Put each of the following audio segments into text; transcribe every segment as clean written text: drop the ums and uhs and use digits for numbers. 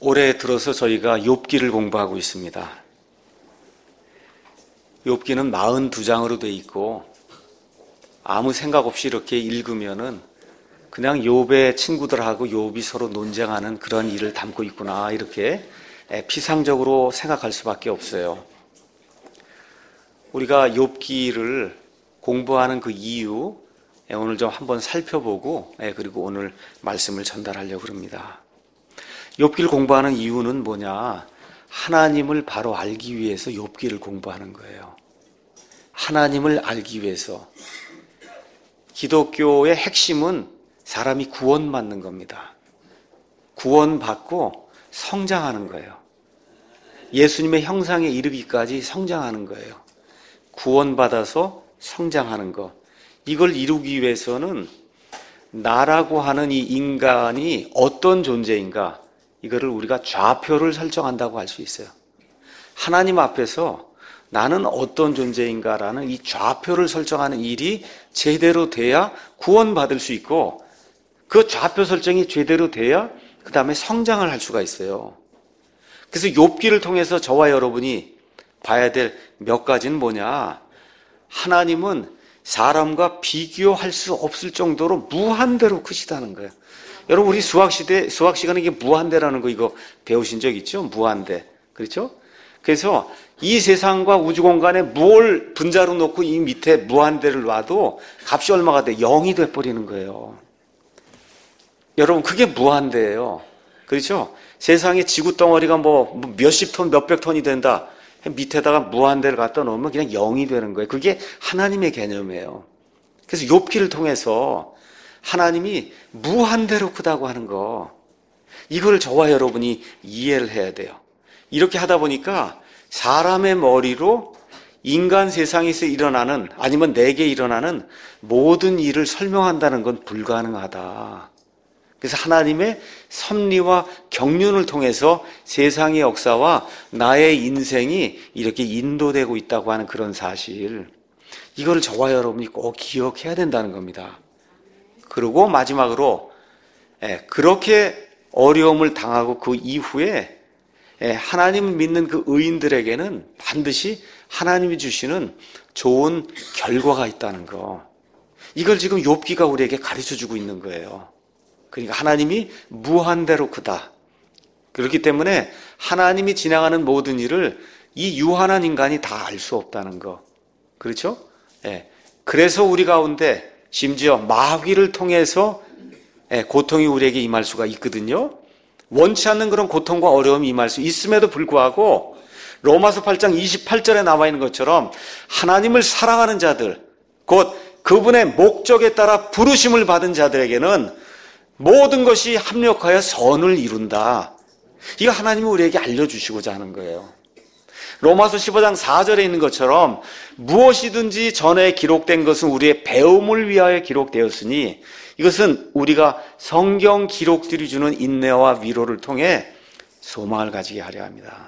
올해 들어서 저희가 욥기를 공부하고 있습니다. 욥기는 42장으로 돼 있고 아무 생각 없이 이렇게 읽으면은 그냥 욥의 친구들하고 욥이 서로 논쟁하는 그런 일을 담고 있구나, 이렇게 피상적으로 생각할 수밖에 없어요. 우리가 욥기를 공부하는 그 이유, 오늘 좀 한번 살펴보고 그리고 오늘 말씀을 전달하려고 합니다. 욥기를 공부하는 이유는 뭐냐? 하나님을 바로 알기 위해서 욥기를 공부하는 거예요. 하나님을 알기 위해서. 기독교의 핵심은 사람이 구원받는 겁니다. 구원받고 성장하는 거예요. 예수님의 형상에 이르기까지 성장하는 거예요. 구원받아서 성장하는 것. 이걸 이루기 위해서는 나라고 하는 이 인간이 어떤 존재인가, 이거를 우리가 좌표를 설정한다고 할 수 있어요. 하나님 앞에서 나는 어떤 존재인가라는 이 좌표를 설정하는 일이 제대로 돼야 구원받을 수 있고, 그 좌표 설정이 제대로 돼야 그 다음에 성장을 할 수가 있어요. 그래서 욥기를 통해서 저와 여러분이 봐야 될 몇 가지는 뭐냐? 하나님은 사람과 비교할 수 없을 정도로 무한대로 크시다는 거예요. 여러분, 우리 수학 시간에 이게 무한대라는 거 이거 배우신 적 있죠? 무한대. 그렇죠? 그래서 이 세상과 우주 공간에 뭘 분자로 놓고 이 밑에 무한대를 놔도 값이 얼마가 돼? 0이 돼버리는 거예요. 여러분, 그게 무한대예요. 그렇죠? 세상에 지구 덩어리가 뭐 몇십 톤, 몇백 톤이 된다. 밑에다가 무한대를 갖다 놓으면 그냥 0이 되는 거예요. 그게 하나님의 개념이에요. 그래서 욥기를 통해서 하나님이 무한대로 크다고 하는 거, 이걸 저와 여러분이 이해를 해야 돼요. 이렇게 하다 보니까 사람의 머리로 인간 세상에서 일어나는, 아니면 내게 일어나는 모든 일을 설명한다는 건 불가능하다. 그래서 하나님의 섭리와 경륜을 통해서 세상의 역사와 나의 인생이 이렇게 인도되고 있다고 하는 그런 사실, 이걸 저와 여러분이 꼭 기억해야 된다는 겁니다. 그리고 마지막으로 그렇게 어려움을 당하고 그 이후에 하나님을 믿는 그 의인들에게는 반드시 하나님이 주시는 좋은 결과가 있다는 거, 이걸 지금 욥기가 우리에게 가르쳐주고 있는 거예요. 그러니까 하나님이 무한대로 크다. 그렇기 때문에 하나님이 진행하는 모든 일을 이 유한한 인간이 다 알 수 없다는 거. 그렇죠? 그래서 우리 가운데 심지어 마귀를 통해서 고통이 우리에게 임할 수가 있거든요. 원치 않는 그런 고통과 어려움이 임할 수 있음에도 불구하고 로마서 8장 28절에 나와 있는 것처럼 하나님을 사랑하는 자들, 곧 그분의 목적에 따라 부르심을 받은 자들에게는 모든 것이 합력하여 선을 이룬다. 이거 하나님이 우리에게 알려주시고자 하는 거예요. 로마서 15장 4절에 있는 것처럼 무엇이든지 전에 기록된 것은 우리의 배움을 위하여 기록되었으니 이것은 우리가 성경 기록들이 주는 인내와 위로를 통해 소망을 가지게 하려 합니다.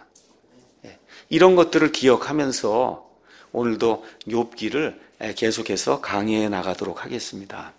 이런 것들을 기억하면서 오늘도 욥기를 계속해서 강의해 나가도록 하겠습니다.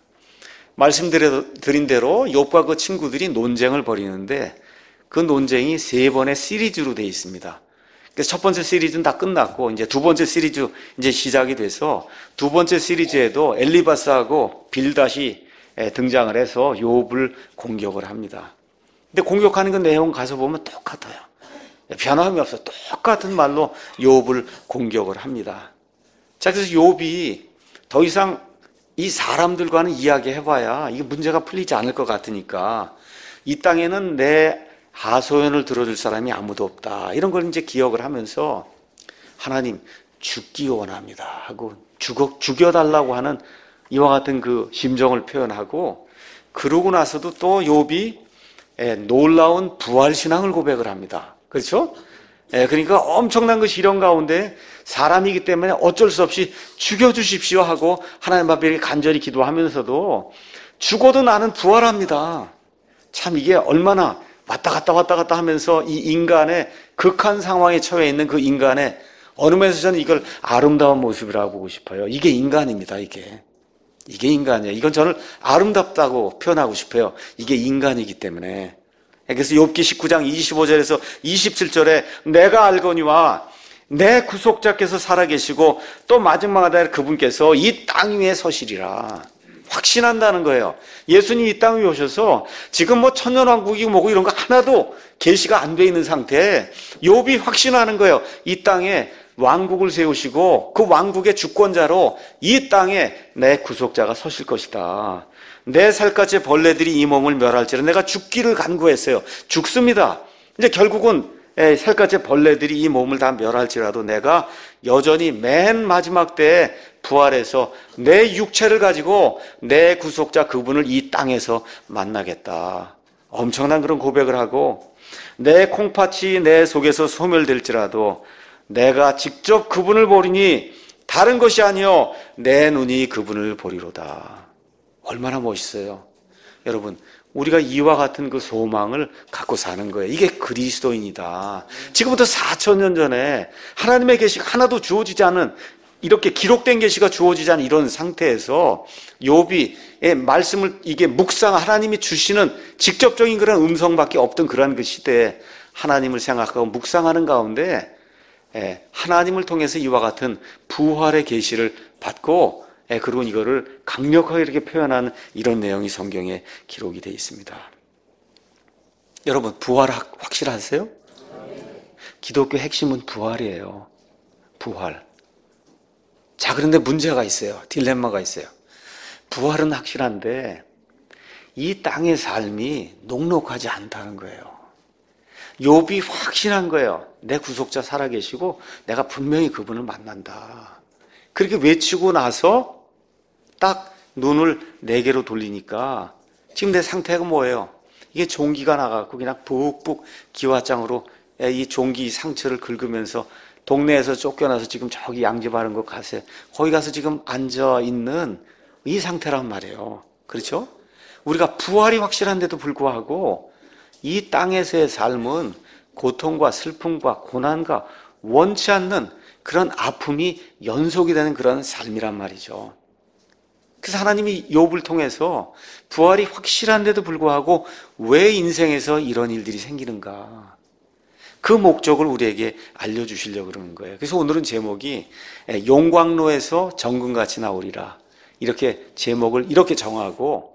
말씀드린 대로 욥과 그 친구들이 논쟁을 벌이는데 그 논쟁이 3번의 시리즈로 되어 있습니다. 그래서 첫 번째 시리즈는 다 끝났고 이제 두 번째 시리즈 이제 시작이 돼서 두 번째 시리즈에도 엘리바스하고 빌닷이 등장을 해서 욥을 공격을 합니다. 근데 공격하는 그 내용 가서 보면 똑같아요. 변함이 없어요. 똑같은 말로 욥을 공격을 합니다. 자, 그래서 욥이 더 이상 이 사람들과는 이야기해봐야 이게 문제가 풀리지 않을 것 같으니까 이 땅에는 내 하소연을 들어줄 사람이 아무도 없다, 이런 걸 이제 기억을 하면서 하나님 죽기 원합니다 하고 죽여달라고 하는 이와 같은 그 심정을 표현하고, 그러고 나서도 또 욥이 놀라운 부활신앙을 고백을 합니다. 그렇죠? 그러니까 엄청난 그 시련 가운데 사람이기 때문에 어쩔 수 없이 죽여주십시오 하고 하나님 앞에 간절히 기도하면서도 죽어도 나는 부활합니다. 참 이게 얼마나 왔다 갔다 하면서 이 인간의 극한 상황에 처해 있는 그 인간의 어느 면에서 저는 이걸 아름다운 모습이라고 보고 싶어요. 이게 인간입니다. 이게 인간이에요. 이건 저는 아름답다고 표현하고 싶어요. 이게 인간이기 때문에. 그래서 욥기 19장 25절에서 27절에 내가 알거니와 내 구속자께서 살아계시고 또 마지막에 그분께서 이 땅 위에 서시리라. 확신한다는 거예요. 예수님이 이 땅 위에 오셔서 지금 뭐 천년왕국이고 뭐고 이런 거 하나도 계시가 안 돼 있는 상태에 욥이 확신하는 거예요. 이 땅에 왕국을 세우시고 그 왕국의 주권자로 이 땅에 내 구속자가 서실 것이다. 내 살갗의 벌레들이 이 몸을 멸할지라. 내가 죽기를 간구했어요. 죽습니다. 이제 결국은 살갗의 벌레들이 이 몸을 다 멸할지라도 내가 여전히 맨 마지막 때에 부활해서 내 육체를 가지고 내 구속자 그분을 이 땅에서 만나겠다. 엄청난 그런 고백을 하고 내 콩팥이 내 속에서 소멸될지라도 내가 직접 그분을 보리니 다른 것이 아니요 내 눈이 그분을 보리로다. 얼마나 멋있어요. 여러분, 우리가 이와 같은 그 소망을 갖고 사는 거예요. 이게 그리스도인이다. 지금부터 4,000년 전에 하나님의 계시가 하나도 주어지지 않은, 이렇게 기록된 계시가 주어지지 않은 이런 상태에서 욥이 말씀을 이게 하나님이 주시는 직접적인 그런 음성밖에 없던 그러한 그 시대에 하나님을 생각하고 묵상하는 가운데 하나님을 통해서 이와 같은 부활의 계시를 받고 그리고 이거를 강력하게 이렇게 표현하는 이런 내용이 성경에 기록이 되어 있습니다. 여러분, 부활 확실하세요? 기독교 핵심은 부활이에요. 부활. 자, 그런데 문제가 있어요. 딜레마가 있어요. 부활은 확실한데 이 땅의 삶이 녹록하지 않다는 거예요. 욥이 확신한 거예요. 내 구속자 살아계시고 내가 분명히 그분을 만난다. 그렇게 외치고 나서 딱 눈을 내게로 돌리니까 지금 내 상태가 뭐예요? 이게 종기가 나가고 그냥 푹푹 기와장으로 이 종기 상처를 긁으면서 동네에서 쫓겨나서 지금 저기 양지 바른 곳 가세요. 거기 가서 지금 앉아 있는 이 상태란 말이에요. 그렇죠? 우리가 부활이 확실한데도 불구하고 이 땅에서의 삶은 고통과 슬픔과 고난과 원치 않는 그런 아픔이 연속이 되는 그런 삶이란 말이죠. 그래서 하나님이 욥을 통해서 부활이 확실한데도 불구하고 왜 인생에서 이런 일들이 생기는가, 그 목적을 우리에게 알려주시려고 그러는 거예요. 그래서 오늘은 제목이 용광로에서 정금같이 나오리라, 이렇게 제목을 이렇게 정하고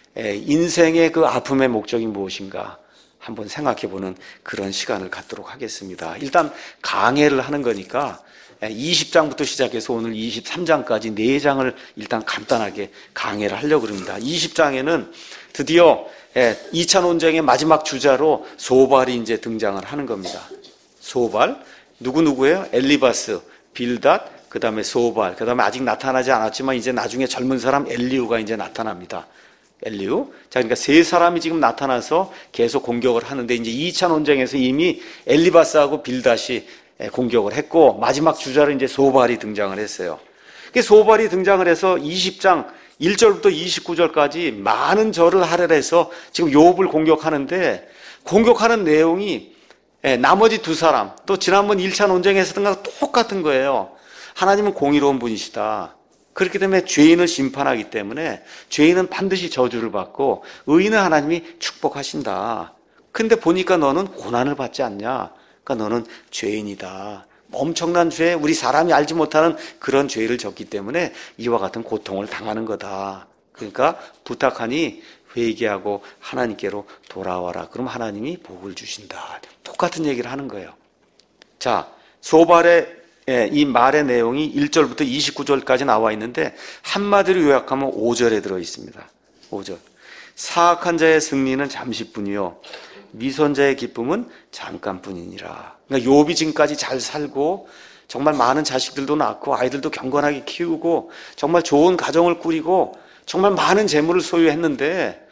인생의 그 아픔의 목적이 무엇인가 한번 생각해보는 그런 시간을 갖도록 하겠습니다. 일단 강해를 하는 거니까 20장부터 시작해서 오늘 23장까지 4장을 일단 간단하게 강해를 하려고 합니다. 20장에는 드디어 2차 논쟁의 마지막 주자로 소발이 이제 등장을 하는 겁니다. 소발, 누구예요? 엘리바스, 빌닷, 그 다음에 소발, 그 다음에 아직 나타나지 않았지만 이제 나중에 젊은 사람 엘리우가 이제 나타납니다. 엘리우. 자, 그러니까 세 사람이 지금 나타나서 계속 공격을 하는데 이제 2차 논쟁에서 이미 엘리바스하고 빌닷이 공격을 했고 마지막 주자로 이제 소발이 등장을 했어요. 그 소발이 등장을 해서 20장 1절부터 29절까지 많은 절을 할애해서 지금 욥을 공격하는데, 공격하는 내용이 나머지 두 사람, 또 지난번 1차 논쟁에서 했던 거랑 똑같은 거예요. 하나님은 공의로운 분이시다. 그렇기 때문에 죄인을 심판하기 때문에 죄인은 반드시 저주를 받고 의인은 하나님이 축복하신다. 근데 보니까 너는 고난을 받지 않냐? 그러니까 너는 죄인이다. 엄청난 죄, 우리 사람이 알지 못하는 그런 죄를 졌기 때문에 이와 같은 고통을 당하는 거다. 그러니까 부탁하니 회개하고 하나님께로 돌아와라. 그럼 하나님이 복을 주신다. 똑같은 얘기를 하는 거예요. 자, 소발의 이 말의 내용이 1절부터 29절까지 나와 있는데 한마디로 요약하면 5절에 들어 있습니다. 5절. 사악한 자의 승리는 잠시뿐이요 미선자의 기쁨은 잠깐뿐이니라. 그러니까 욥이 지금까지 잘 살고 정말 많은 자식들도 낳고 아이들도 경건하게 키우고 정말 좋은 가정을 꾸리고 정말 많은 재물을 소유했는데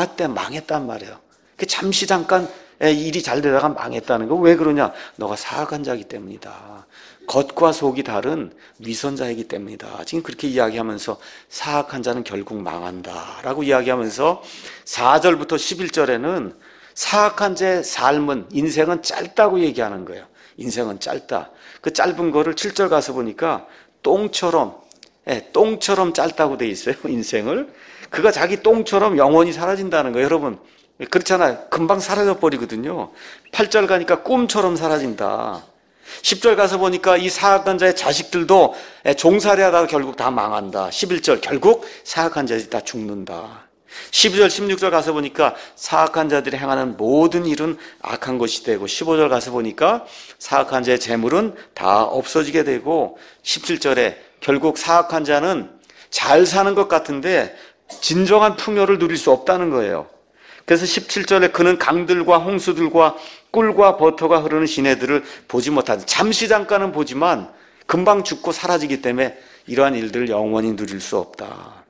망했단 말이에요. 잠시 잠깐 일이 잘 되다가 망했다는 거. 왜 그러냐? 너가 사악한 자이기 때문이다. 겉과 속이 다른 위선자이기 때문이다. 지금 그렇게 이야기하면서 사악한 자는 결국 망한다라고 이야기하면서 4절부터 11절에는 사악한 자의 삶은, 인생은 짧다고 얘기하는 거예요. 인생은 짧다. 그 짧은 거를 7절 가서 보니까 똥처럼 짧다고 돼 있어요. 인생을. 그가 자기 똥처럼 영원히 사라진다는 거예요. 여러분, 그렇잖아요. 금방 사라져 버리거든요. 8절 가니까 꿈처럼 사라진다. 10절 가서 보니까 이 사악한 자의 자식들도 종살이 하다가 결국 다 망한다. 11절 결국 사악한 자들이 다 죽는다. 12절 16절 가서 보니까 사악한 자들이 행하는 모든 일은 악한 것이 되고, 15절 가서 보니까 사악한 자의 재물은 다 없어지게 되고, 17절에 결국 사악한 자는 잘 사는 것 같은데 진정한 풍요를 누릴 수 없다는 거예요. 그래서 17절에 그는 강들과 홍수들과 꿀과 버터가 흐르는 시내들을 보지 못한다. 잠시 잠깐은 보지만 금방 죽고 사라지기 때문에 이러한 일들을 영원히 누릴 수 없다.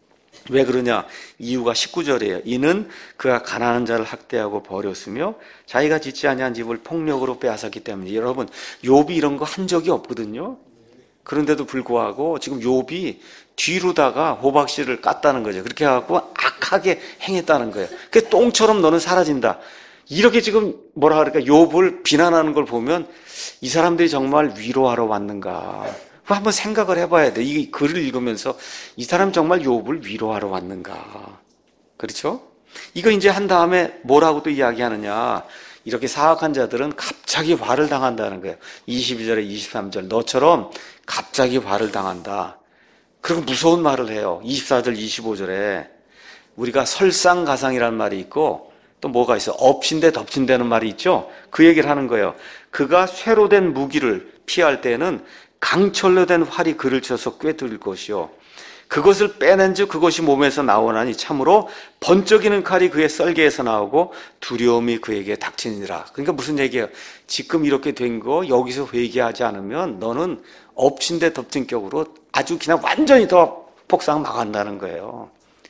왜 그러냐? 이유가 19절이에요. 이는 그가 가난한 자를 학대하고 버렸으며 자기가 짓지 아니한 집을 폭력으로 빼앗았기 때문에. 여러분, 욥이 이런 거 한 적이 없거든요. 그런데도 불구하고 지금 욥이 뒤로다가 호박씨를 깠다는 거죠. 그렇게 해갖고 악하게 행했다는 거예요. 그 똥처럼 너는 사라진다. 이렇게 지금 뭐라 그럴까, 욥을 비난하는 걸 보면 이 사람들이 정말 위로하러 왔는가 한번 생각을 해봐야 돼. 이 글을 읽으면서 이 사람 정말 욥을 위로하러 왔는가. 그렇죠? 이거 이제 한 다음에 뭐라고 또 이야기하느냐. 이렇게 사악한 자들은 갑자기 화를 당한다는 거예요. 22절에 23절 너처럼 갑자기 화를 당한다. 그리고 무서운 말을 해요. 24절 25절에 우리가 설상가상이라는 말이 있고 또 뭐가 있어? 엎친데 덮친다는 말이 있죠. 그 얘기를 하는 거예요. 그가 쇠로 된 무기를 피할 때는 강철로 된 활이 그를 쳐서 꿰뚫을 것이요 그것을 빼낸즉 그것이 몸에서 나오나니 참으로 번쩍이는 칼이 그의 썰개에서 나오고 두려움이 그에게 닥치니라. 그러니까 무슨 얘기예요? 지금 이렇게 된 거 여기서 회개하지 않으면 너는 엎친 데 덮친 격으로 아주 그냥 완전히 더 폭삭 망한다는 거예요.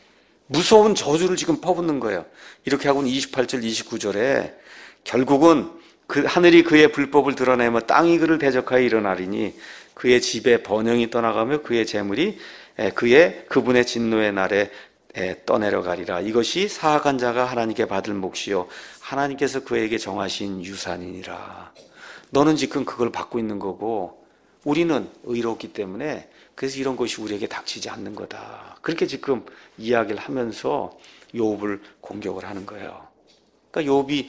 무서운 저주를 지금 퍼붓는 거예요. 이렇게 하고는 28절 29절에 결국은 그 하늘이 그의 불법을 드러내며 땅이 그를 대적하여 일어나리니 그의 집에 번영이 떠나가며 그의 재물이 그분의 진노의 날에 떠내려가리라. 이것이 사악한 자가 하나님께 받을 몫이요 하나님께서 그에게 정하신 유산이니라. 너는 지금 그걸 받고 있는 거고 우리는 의롭기 때문에 그래서 이런 것이 우리에게 닥치지 않는 거다. 그렇게 지금 이야기를 하면서 욥을 공격을 하는 거예요. 그러니까 욥이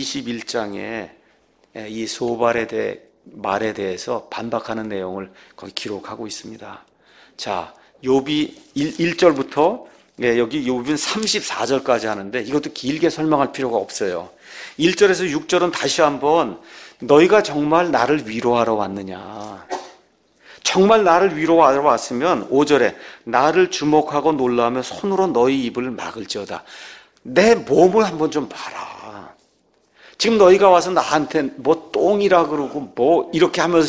21장에 이 소발의 말에 대해서 반박하는 내용을 거기 기록하고 있습니다. 자, 욥이 1절부터 여기 욥은 34절까지 하는데 이것도 길게 설명할 필요가 없어요. 1절에서 6절은 다시 한번 너희가 정말 나를 위로하러 왔느냐. 정말 나를 위로하러 왔으면 5절에 나를 주목하고 놀라며 손으로 너희 입을 막을지어다. 내 몸을 한번 좀 봐라. 지금 너희가 와서 나한테 뭐 똥이라 그러고 뭐 이렇게 하면서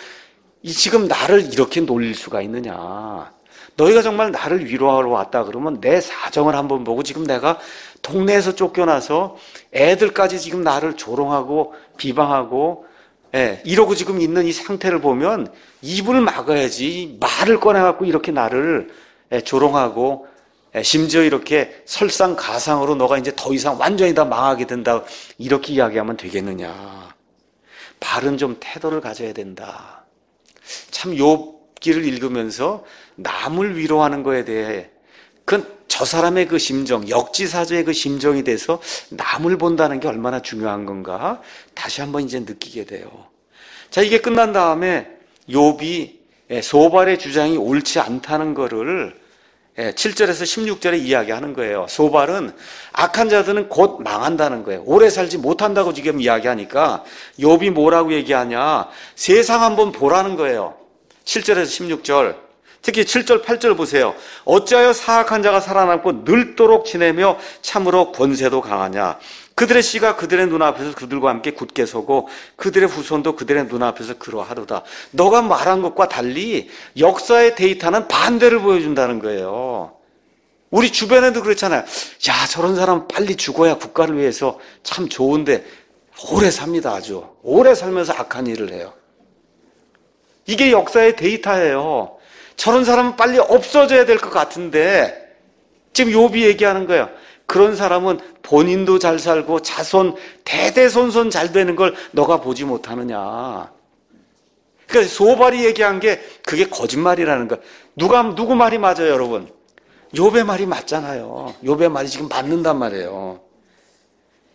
지금 나를 이렇게 놀릴 수가 있느냐. 너희가 정말 나를 위로하러 왔다 그러면 내 사정을 한번 보고 지금 내가 동네에서 쫓겨나서 애들까지 지금 나를 조롱하고 비방하고 이러고 지금 있는 이 상태를 보면 입을 막아야지. 말을 꺼내갖고 이렇게 나를 조롱하고 심지어 이렇게 설상가상으로 너가 이제 더 이상 완전히 다 망하게 된다 이렇게 이야기하면 되겠느냐. 바른 좀 태도를 가져야 된다. 참 욥기를 읽으면서 남을 위로하는 거에 대해 저 사람의 그 심정, 역지사지의 그 심정이 돼서 남을 본다는 게 얼마나 중요한 건가 다시 한번 이제 느끼게 돼요. 자, 이게 끝난 다음에 욥이 소발의 주장이 옳지 않다는 거를 7절에서 16절에 이야기하는 거예요. 소발은 악한 자들은 곧 망한다는 거예요. 오래 살지 못한다고 지금 이야기하니까 욥이 뭐라고 얘기하냐. 세상 한번 보라는 거예요. 7절에서 16절. 특히 7절, 8절 보세요. 어찌하여 사악한 자가 살아남고 늙도록 지내며 참으로 권세도 강하냐. 그들의 씨가 그들의 눈앞에서 그들과 함께 굳게 서고 그들의 후손도 그들의 눈앞에서 그러하도다. 너가 말한 것과 달리 역사의 데이터는 반대를 보여준다는 거예요. 우리 주변에도 그렇잖아요. 야, 저런 사람 빨리 죽어야 국가를 위해서 참 좋은데 오래 삽니다. 아주 오래 살면서 악한 일을 해요. 이게 역사의 데이터예요. 저런 사람은 빨리 없어져야 될 것 같은데 지금 욥이 얘기하는 거예요. 그런 사람은 본인도 잘 살고 자손 대대손손 잘 되는 걸 너가 보지 못하느냐. 그러니까 소발이 얘기한 게 그게 거짓말이라는 거예요. 누구 말이 맞아요, 여러분? 욥의 말이 맞잖아요. 욥의 말이 지금 맞는단 말이에요.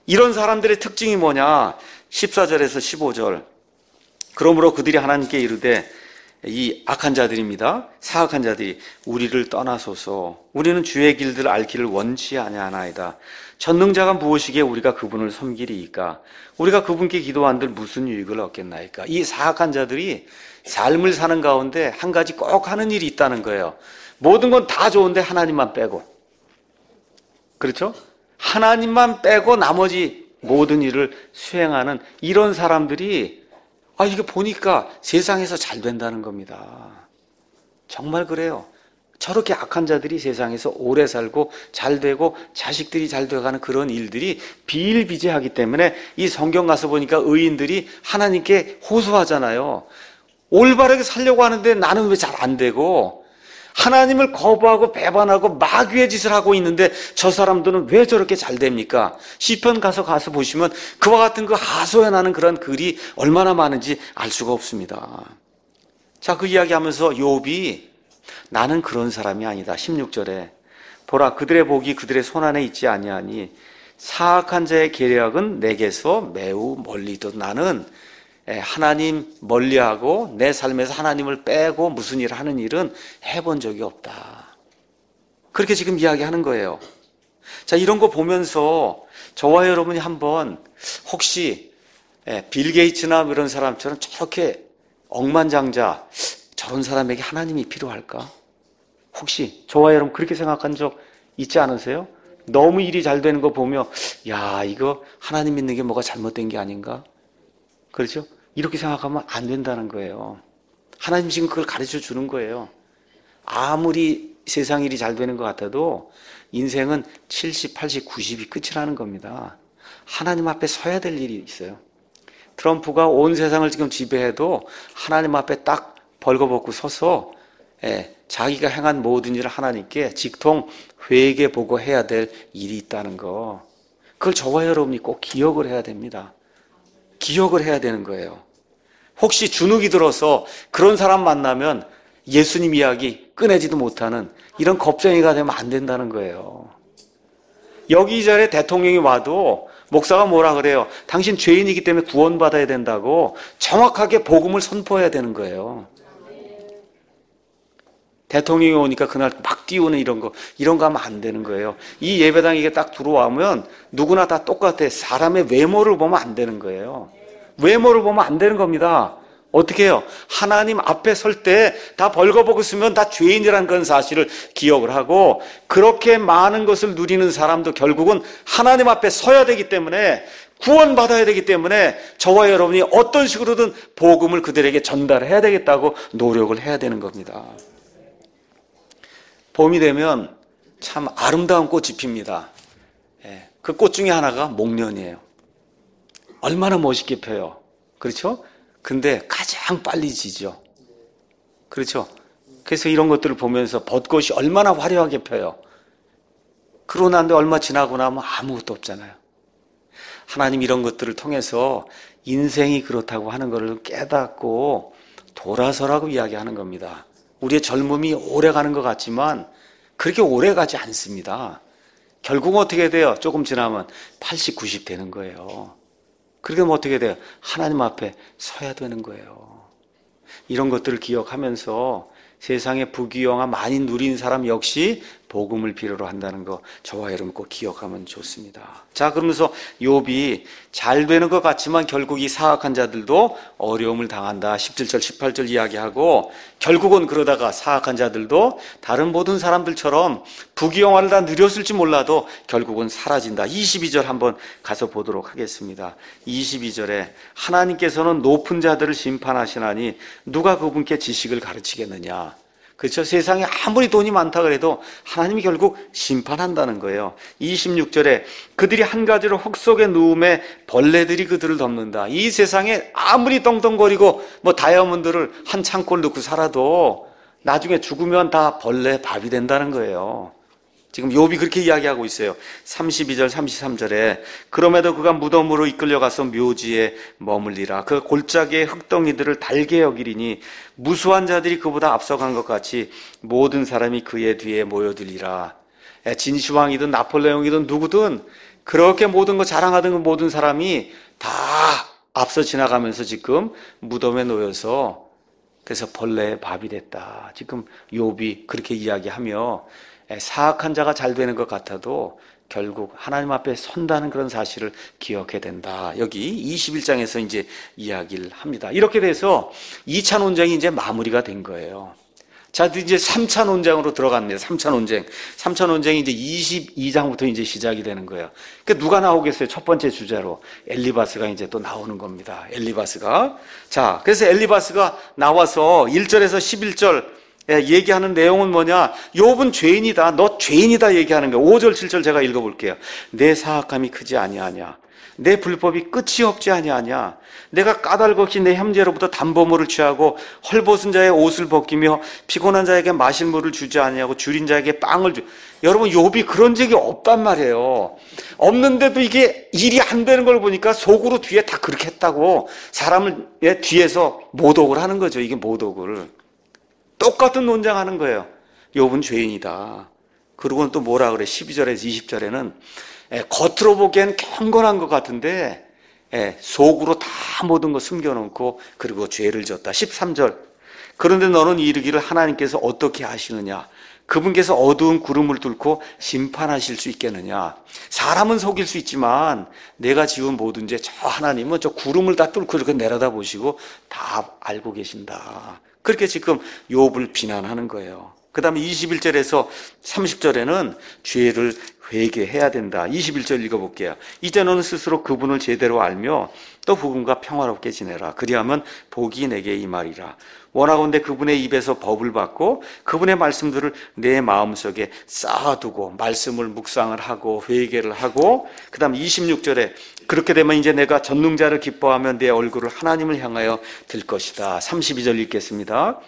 이런 사람들의 특징이 뭐냐? 14절에서 15절. 그러므로 그들이 하나님께 이르되, 이 악한 자들입니다. 사악한 자들이 우리를 떠나소서. 우리는 주의 길들 앓기를 원치 아니하나이다. 전능자가 무엇이기에 우리가 그분을 섬기리이까? 우리가 그분께 기도한들 무슨 유익을 얻겠나이까? 이 사악한 자들이 삶을 사는 가운데 한 가지 꼭 하는 일이 있다는 거예요. 모든 건 다 좋은데 하나님만 빼고. 그렇죠? 하나님만 빼고 나머지 모든 일을 수행하는 이런 사람들이 이게 보니까 세상에서 잘 된다는 겁니다. 정말 그래요. 저렇게 악한 자들이 세상에서 오래 살고 잘 되고 자식들이 잘 돼가는 그런 일들이 비일비재하기 때문에 이 성경 가서 보니까 의인들이 하나님께 호소하잖아요. 올바르게 살려고 하는데 나는 왜 잘 안 되고, 하나님을 거부하고 배반하고 마귀의 짓을 하고 있는데 저 사람들은 왜 저렇게 잘 됩니까? 시편 가서 보시면 그와 같은 그 하소연 하는 그런 글이 얼마나 많은지 알 수가 없습니다. 자, 그 이야기하면서 욥이 나는 그런 사람이 아니다. 16절에 보라, 그들의 복이 그들의 손안에 있지 아니하니 사악한 자의 계략은 내게서 매우 멀리도. 나는 하나님 멀리하고 내 삶에서 하나님을 빼고 무슨 일을 하는 일은 해본 적이 없다. 그렇게 지금 이야기하는 거예요. 자, 이런 거 보면서 저와 여러분이 한번 혹시 빌 게이츠나 이런 사람처럼 저렇게 억만장자 저런 사람에게 하나님이 필요할까? 혹시 저와 여러분 그렇게 생각한 적 있지 않으세요? 너무 일이 잘 되는 거 보며 야, 이거 하나님 믿는 게 뭐가 잘못된 게 아닌가? 그렇죠? 이렇게 생각하면 안 된다는 거예요. 하나님 지금 그걸 가르쳐 주는 거예요. 아무리 세상 일이 잘 되는 것 같아도 인생은 70, 80, 90이 끝이라는 겁니다. 하나님 앞에 서야 될 일이 있어요. 트럼프가 온 세상을 지금 지배해도 하나님 앞에 딱 벌거벗고 서서 자기가 행한 모든 일을 하나님께 직통 회개 보고 해야 될 일이 있다는 거, 그걸 저와 여러분이 꼭 기억을 해야 됩니다. 기억을 해야 되는 거예요. 혹시 주눅이 들어서 그런 사람 만나면 예수님 이야기 꺼내지도 못하는 이런 겁쟁이가 되면 안 된다는 거예요. 여기 이 자리에 대통령이 와도 목사가 뭐라 그래요? 당신 죄인이기 때문에 구원받아야 된다고 정확하게 복음을 선포해야 되는 거예요. 대통령이 오니까 그날 막 띄우는 이런 거 하면 안 되는 거예요. 이 예배당에 이게 딱 들어오면 누구나 다 똑같아. 사람의 외모를 보면 안 되는 거예요. 외모를 보면 안 되는 겁니다. 어떻게 해요? 하나님 앞에 설 때 다 벌거벗고 있으면 다 죄인이라는 그런 사실을 기억을 하고, 그렇게 많은 것을 누리는 사람도 결국은 하나님 앞에 서야 되기 때문에, 구원받아야 되기 때문에 저와 여러분이 어떤 식으로든 복음을 그들에게 전달해야 되겠다고 노력을 해야 되는 겁니다. 봄이 되면 참 아름다운 꽃이 핍니다. 그 꽃 중에 하나가 목련이에요. 얼마나 멋있게 펴요. 그렇죠? 근데 가장 빨리 지죠. 그렇죠? 그래서 이런 것들을 보면서 벚꽃이 얼마나 화려하게 펴요. 그러고 난데 얼마 지나고 나면 아무것도 없잖아요. 하나님 이런 것들을 통해서 인생이 그렇다고 하는 것을 깨닫고 돌아서라고 이야기하는 겁니다. 우리의 젊음이 오래 가는 것 같지만 그렇게 오래 가지 않습니다. 결국은 어떻게 돼요? 조금 지나면 80, 90 되는 거예요. 그렇게 되면 어떻게 돼요? 하나님 앞에 서야 되는 거예요. 이런 것들을 기억하면서 세상의 부귀영화 많이 누린 사람 역시 복음을 필요로 한다는 거 저와 여러분 꼭 기억하면 좋습니다. 자, 그러면서 욥이 잘 되는 것 같지만 결국 이 사악한 자들도 어려움을 당한다. 17절 18절 이야기하고, 결국은 그러다가 사악한 자들도 다른 모든 사람들처럼 부귀영화를 다 누렸을지 몰라도 결국은 사라진다. 22절 한번 가서 보도록 하겠습니다. 22절에 하나님께서는 높은 자들을 심판하시나니 누가 그분께 지식을 가르치겠느냐. 그렇죠? 세상에 아무리 돈이 많다 그래도 하나님이 결국 심판한다는 거예요. 26절에 그들이 한 가지로 흙 속에 누움에 벌레들이 그들을 덮는다. 이 세상에 아무리 떵떵거리고 다이아몬드를 한 창고를 넣고 살아도 나중에 죽으면 다 벌레 밥이 된다는 거예요. 지금 욥이 그렇게 이야기하고 있어요. 32절 33절에 그럼에도 그가 무덤으로 이끌려가서 묘지에 머물리라. 그 골짜기의 흙덩이들을 달게 여기리니 무수한 자들이 그보다 앞서간 것 같이 모든 사람이 그의 뒤에 모여들리라. 진시황이든 나폴레옹이든 누구든 그렇게 모든 거 자랑하던 모든 사람이 다 앞서 지나가면서 지금 무덤에 놓여서 그래서 벌레의 밥이 됐다. 지금 욥이 그렇게 이야기하며 사악한 자가 잘 되는 것 같아도 결국 하나님 앞에 선다는 그런 사실을 기억해야 된다. 여기 21장에서 이제 이야기를 합니다. 이렇게 돼서 2차 논쟁이 이제 마무리가 된 거예요. 자, 이제 3차 논쟁으로 들어갑니다. 3차 논쟁. 3차 논쟁이 이제 22장부터 이제 시작이 되는 거예요. 그러니까 누가 나오겠어요? 첫 번째 주제로. 엘리바스가 이제 또 나오는 겁니다. 엘리바스가. 자, 그래서 엘리바스가 나와서 1절에서 11절 얘기하는 내용은 뭐냐? 욥은 죄인이다. 너 죄인이다 얘기하는 거예요. 5절, 7절 제가 읽어볼게요. 내 사악함이 크지 아니하냐? 내 불법이 끝이 없지 아니하냐? 내가 까닭없이 내 형제로부터 담보물을 취하고 헐벗은 자의 옷을 벗기며 피곤한 자에게 마실 물을 주지 아니하고 줄인 자에게 빵을 주. 여러분, 욥이 그런 적이 없단 말이에요. 없는데도 이게 일이 안 되는 걸 보니까 속으로 뒤에 다 그렇게 했다고 사람을 뒤에서 모독을 하는 거죠. 이게 모독을. 똑같은 논쟁하는 거예요. 욥은 죄인이다. 그리고는 또 뭐라 그래? 12절에서 20절에는 겉으로 보기엔 경건한 것 같은데 속으로 다 모든 거 숨겨놓고 그리고 죄를 졌다. 13절. 그런데 너는 이르기를 하나님께서 어떻게 하시느냐? 그분께서 어두운 구름을 뚫고 심판하실 수 있겠느냐? 사람은 속일 수 있지만 내가 지은 모든 죄 저 하나님은 저 구름을 다 뚫고 이렇게 내려다 보시고 다 알고 계신다. 그렇게 지금 욥을 비난하는 거예요. 그 다음에 21절에서 30절에는 죄를 회개해야 된다. 21절 읽어볼게요. 이제 너는 스스로 그분을 제대로 알며 또 그분과 평화롭게 지내라. 그리하면 복이 내게 임하리라. 원하건대 그분의 입에서 법을 받고 그분의 말씀들을 내 마음속에 쌓아두고 말씀을 묵상을 하고 회개를 하고 그 다음 26절에 그렇게 되면 이제 내가 전능자를 기뻐하면 내 얼굴을 하나님을 향하여 들 것이다. 32절 읽겠습니다.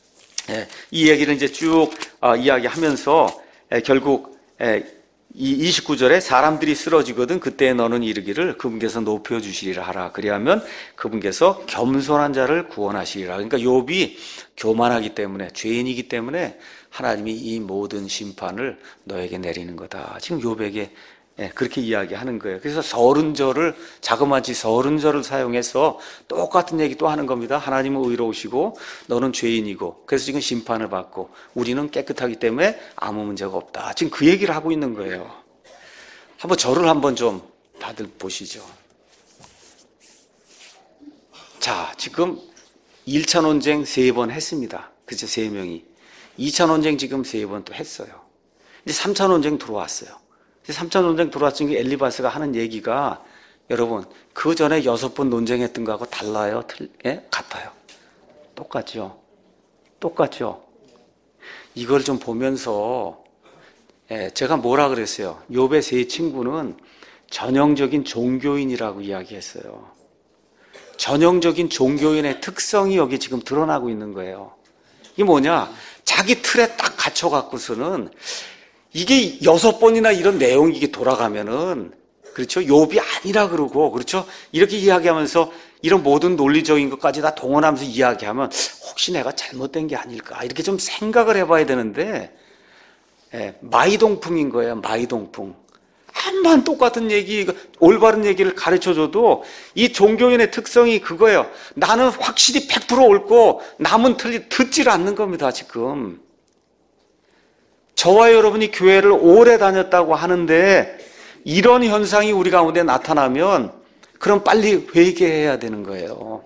이 얘기를 이제 쭉 이야기하면서 결국 이 29절에 사람들이 쓰러지거든 그때 너는 이르기를 그분께서 높여주시리라 하라. 그리하면 그분께서 겸손한 자를 구원하시리라. 그러니까 욥이 교만하기 때문에 죄인이기 때문에 하나님이 이 모든 심판을 너에게 내리는 거다. 지금 욥에게 그렇게 이야기하는 거예요. 그래서 서른절을 자그마치 서른절을 사용해서 똑같은 얘기 또 하는 겁니다. 하나님은 의로우시고 너는 죄인이고 그래서 지금 심판을 받고 우리는 깨끗하기 때문에 아무 문제가 없다. 지금 그 얘기를 하고 있는 거예요. 한번 저를 한번 좀 다들 보시죠. 자, 지금 1차 논쟁 3번 했습니다. 그죠? 3명이. 2차 논쟁 지금 3번 또 했어요. 이제 3차 논쟁 들어왔어요. 3차 논쟁 들어왔던 게 엘리바스가 하는 얘기가 여러분 그 전에 6번 논쟁했던 거하고 달라요? 같아요? 똑같죠? 똑같죠? 이걸 좀 보면서 제가 뭐라 그랬어요? 욥의 세 친구는 전형적인 종교인이라고 이야기했어요. 전형적인 종교인의 특성이 여기 지금 드러나고 있는 거예요. 이게 뭐냐? 자기 틀에 딱 갇혀갖고서는 이게 6번이나 이런 내용이 이게 돌아가면은, 그렇죠? 욥이 아니라 그러고, 그렇죠? 이렇게 이야기하면서 이런 모든 논리적인 것까지 다 동원하면서 이야기하면 혹시 내가 잘못된 게 아닐까? 이렇게 좀 생각을 해봐야 되는데, 마이동풍인 거예요, 마이동풍. 한번 똑같은 얘기, 올바른 얘기를 가르쳐줘도 이 종교인의 특성이 그거예요. 나는 확실히 100% 옳고 남은 듣질 않는 겁니다, 지금. 저와 여러분이 교회를 오래 다녔다고 하는데 이런 현상이 우리 가운데 나타나면 그럼 빨리 회개해야 되는 거예요.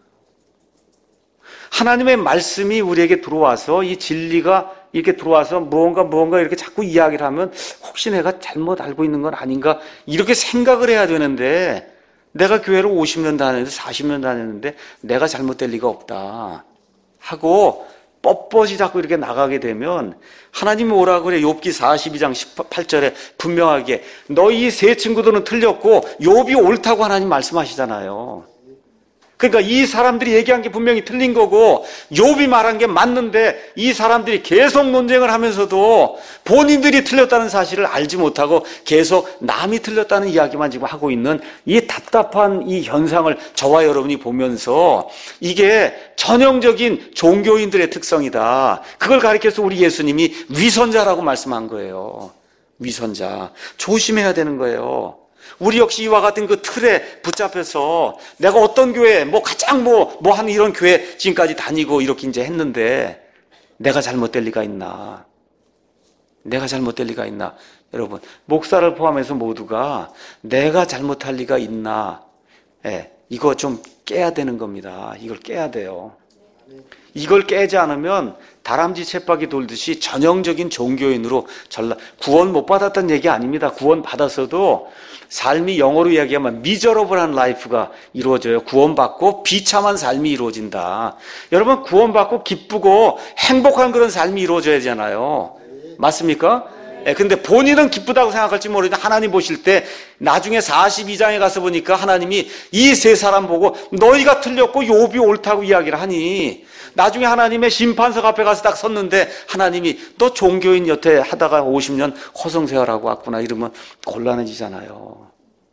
하나님의 말씀이 우리에게 들어와서 이 진리가 이렇게 들어와서 무언가 이렇게 자꾸 이야기를 하면 혹시 내가 잘못 알고 있는 건 아닌가 이렇게 생각을 해야 되는데 내가 교회를 50년 다녔는데 40년 다녔는데 내가 잘못될 리가 없다 하고 뻣뻣이 자꾸 이렇게 나가게 되면 하나님이 뭐라고 그래? 욥기 42장 18절에 분명하게 너희 세 친구들은 틀렸고 욥이 옳다고 하나님 말씀하시잖아요. 그러니까 이 사람들이 얘기한 게 분명히 틀린 거고 욥이 말한 게 맞는데 이 사람들이 계속 논쟁을 하면서도 본인들이 틀렸다는 사실을 알지 못하고 계속 남이 틀렸다는 이야기만 지금 하고 있는 이 답답한 이 현상을 저와 여러분이 보면서 이게 전형적인 종교인들의 특성이다. 그걸 가리켜서 우리 예수님이 위선자라고 말씀한 거예요. 위선자. 조심해야 되는 거예요. 우리 역시 이와 같은 그 틀에 붙잡혀서 내가 어떤 교회, 가장 하는 이런 교회 지금까지 다니고 이렇게 이제 했는데 내가 잘못될 리가 있나? 내가 잘못될 리가 있나? 여러분, 목사를 포함해서 모두가 내가 잘못할 리가 있나? 이거 좀 깨야 되는 겁니다. 이걸 깨야 돼요. 이걸 깨지 않으면 다람쥐 쳇바퀴 돌듯이 전형적인 종교인으로 구원 못 받았다는 얘기 아닙니다. 구원 받았어도 삶이 영어로 이야기하면 미저러블한 라이프가 이루어져요. 구원받고 비참한 삶이 이루어진다. 여러분, 구원받고 기쁘고 행복한 그런 삶이 이루어져야 되잖아요. 맞습니까? 근데 본인은 기쁘다고 생각할지 모르는데 하나님 보실 때 나중에 42장에 가서 보니까 하나님이 이 세 사람 보고 너희가 틀렸고 욥이 옳다고 이야기를 하니 나중에 하나님의 심판석 앞에 가서 딱 섰는데 하나님이 너 종교인 여태 하다가 50년 허송세월하고 왔구나 이러면 곤란해지잖아요.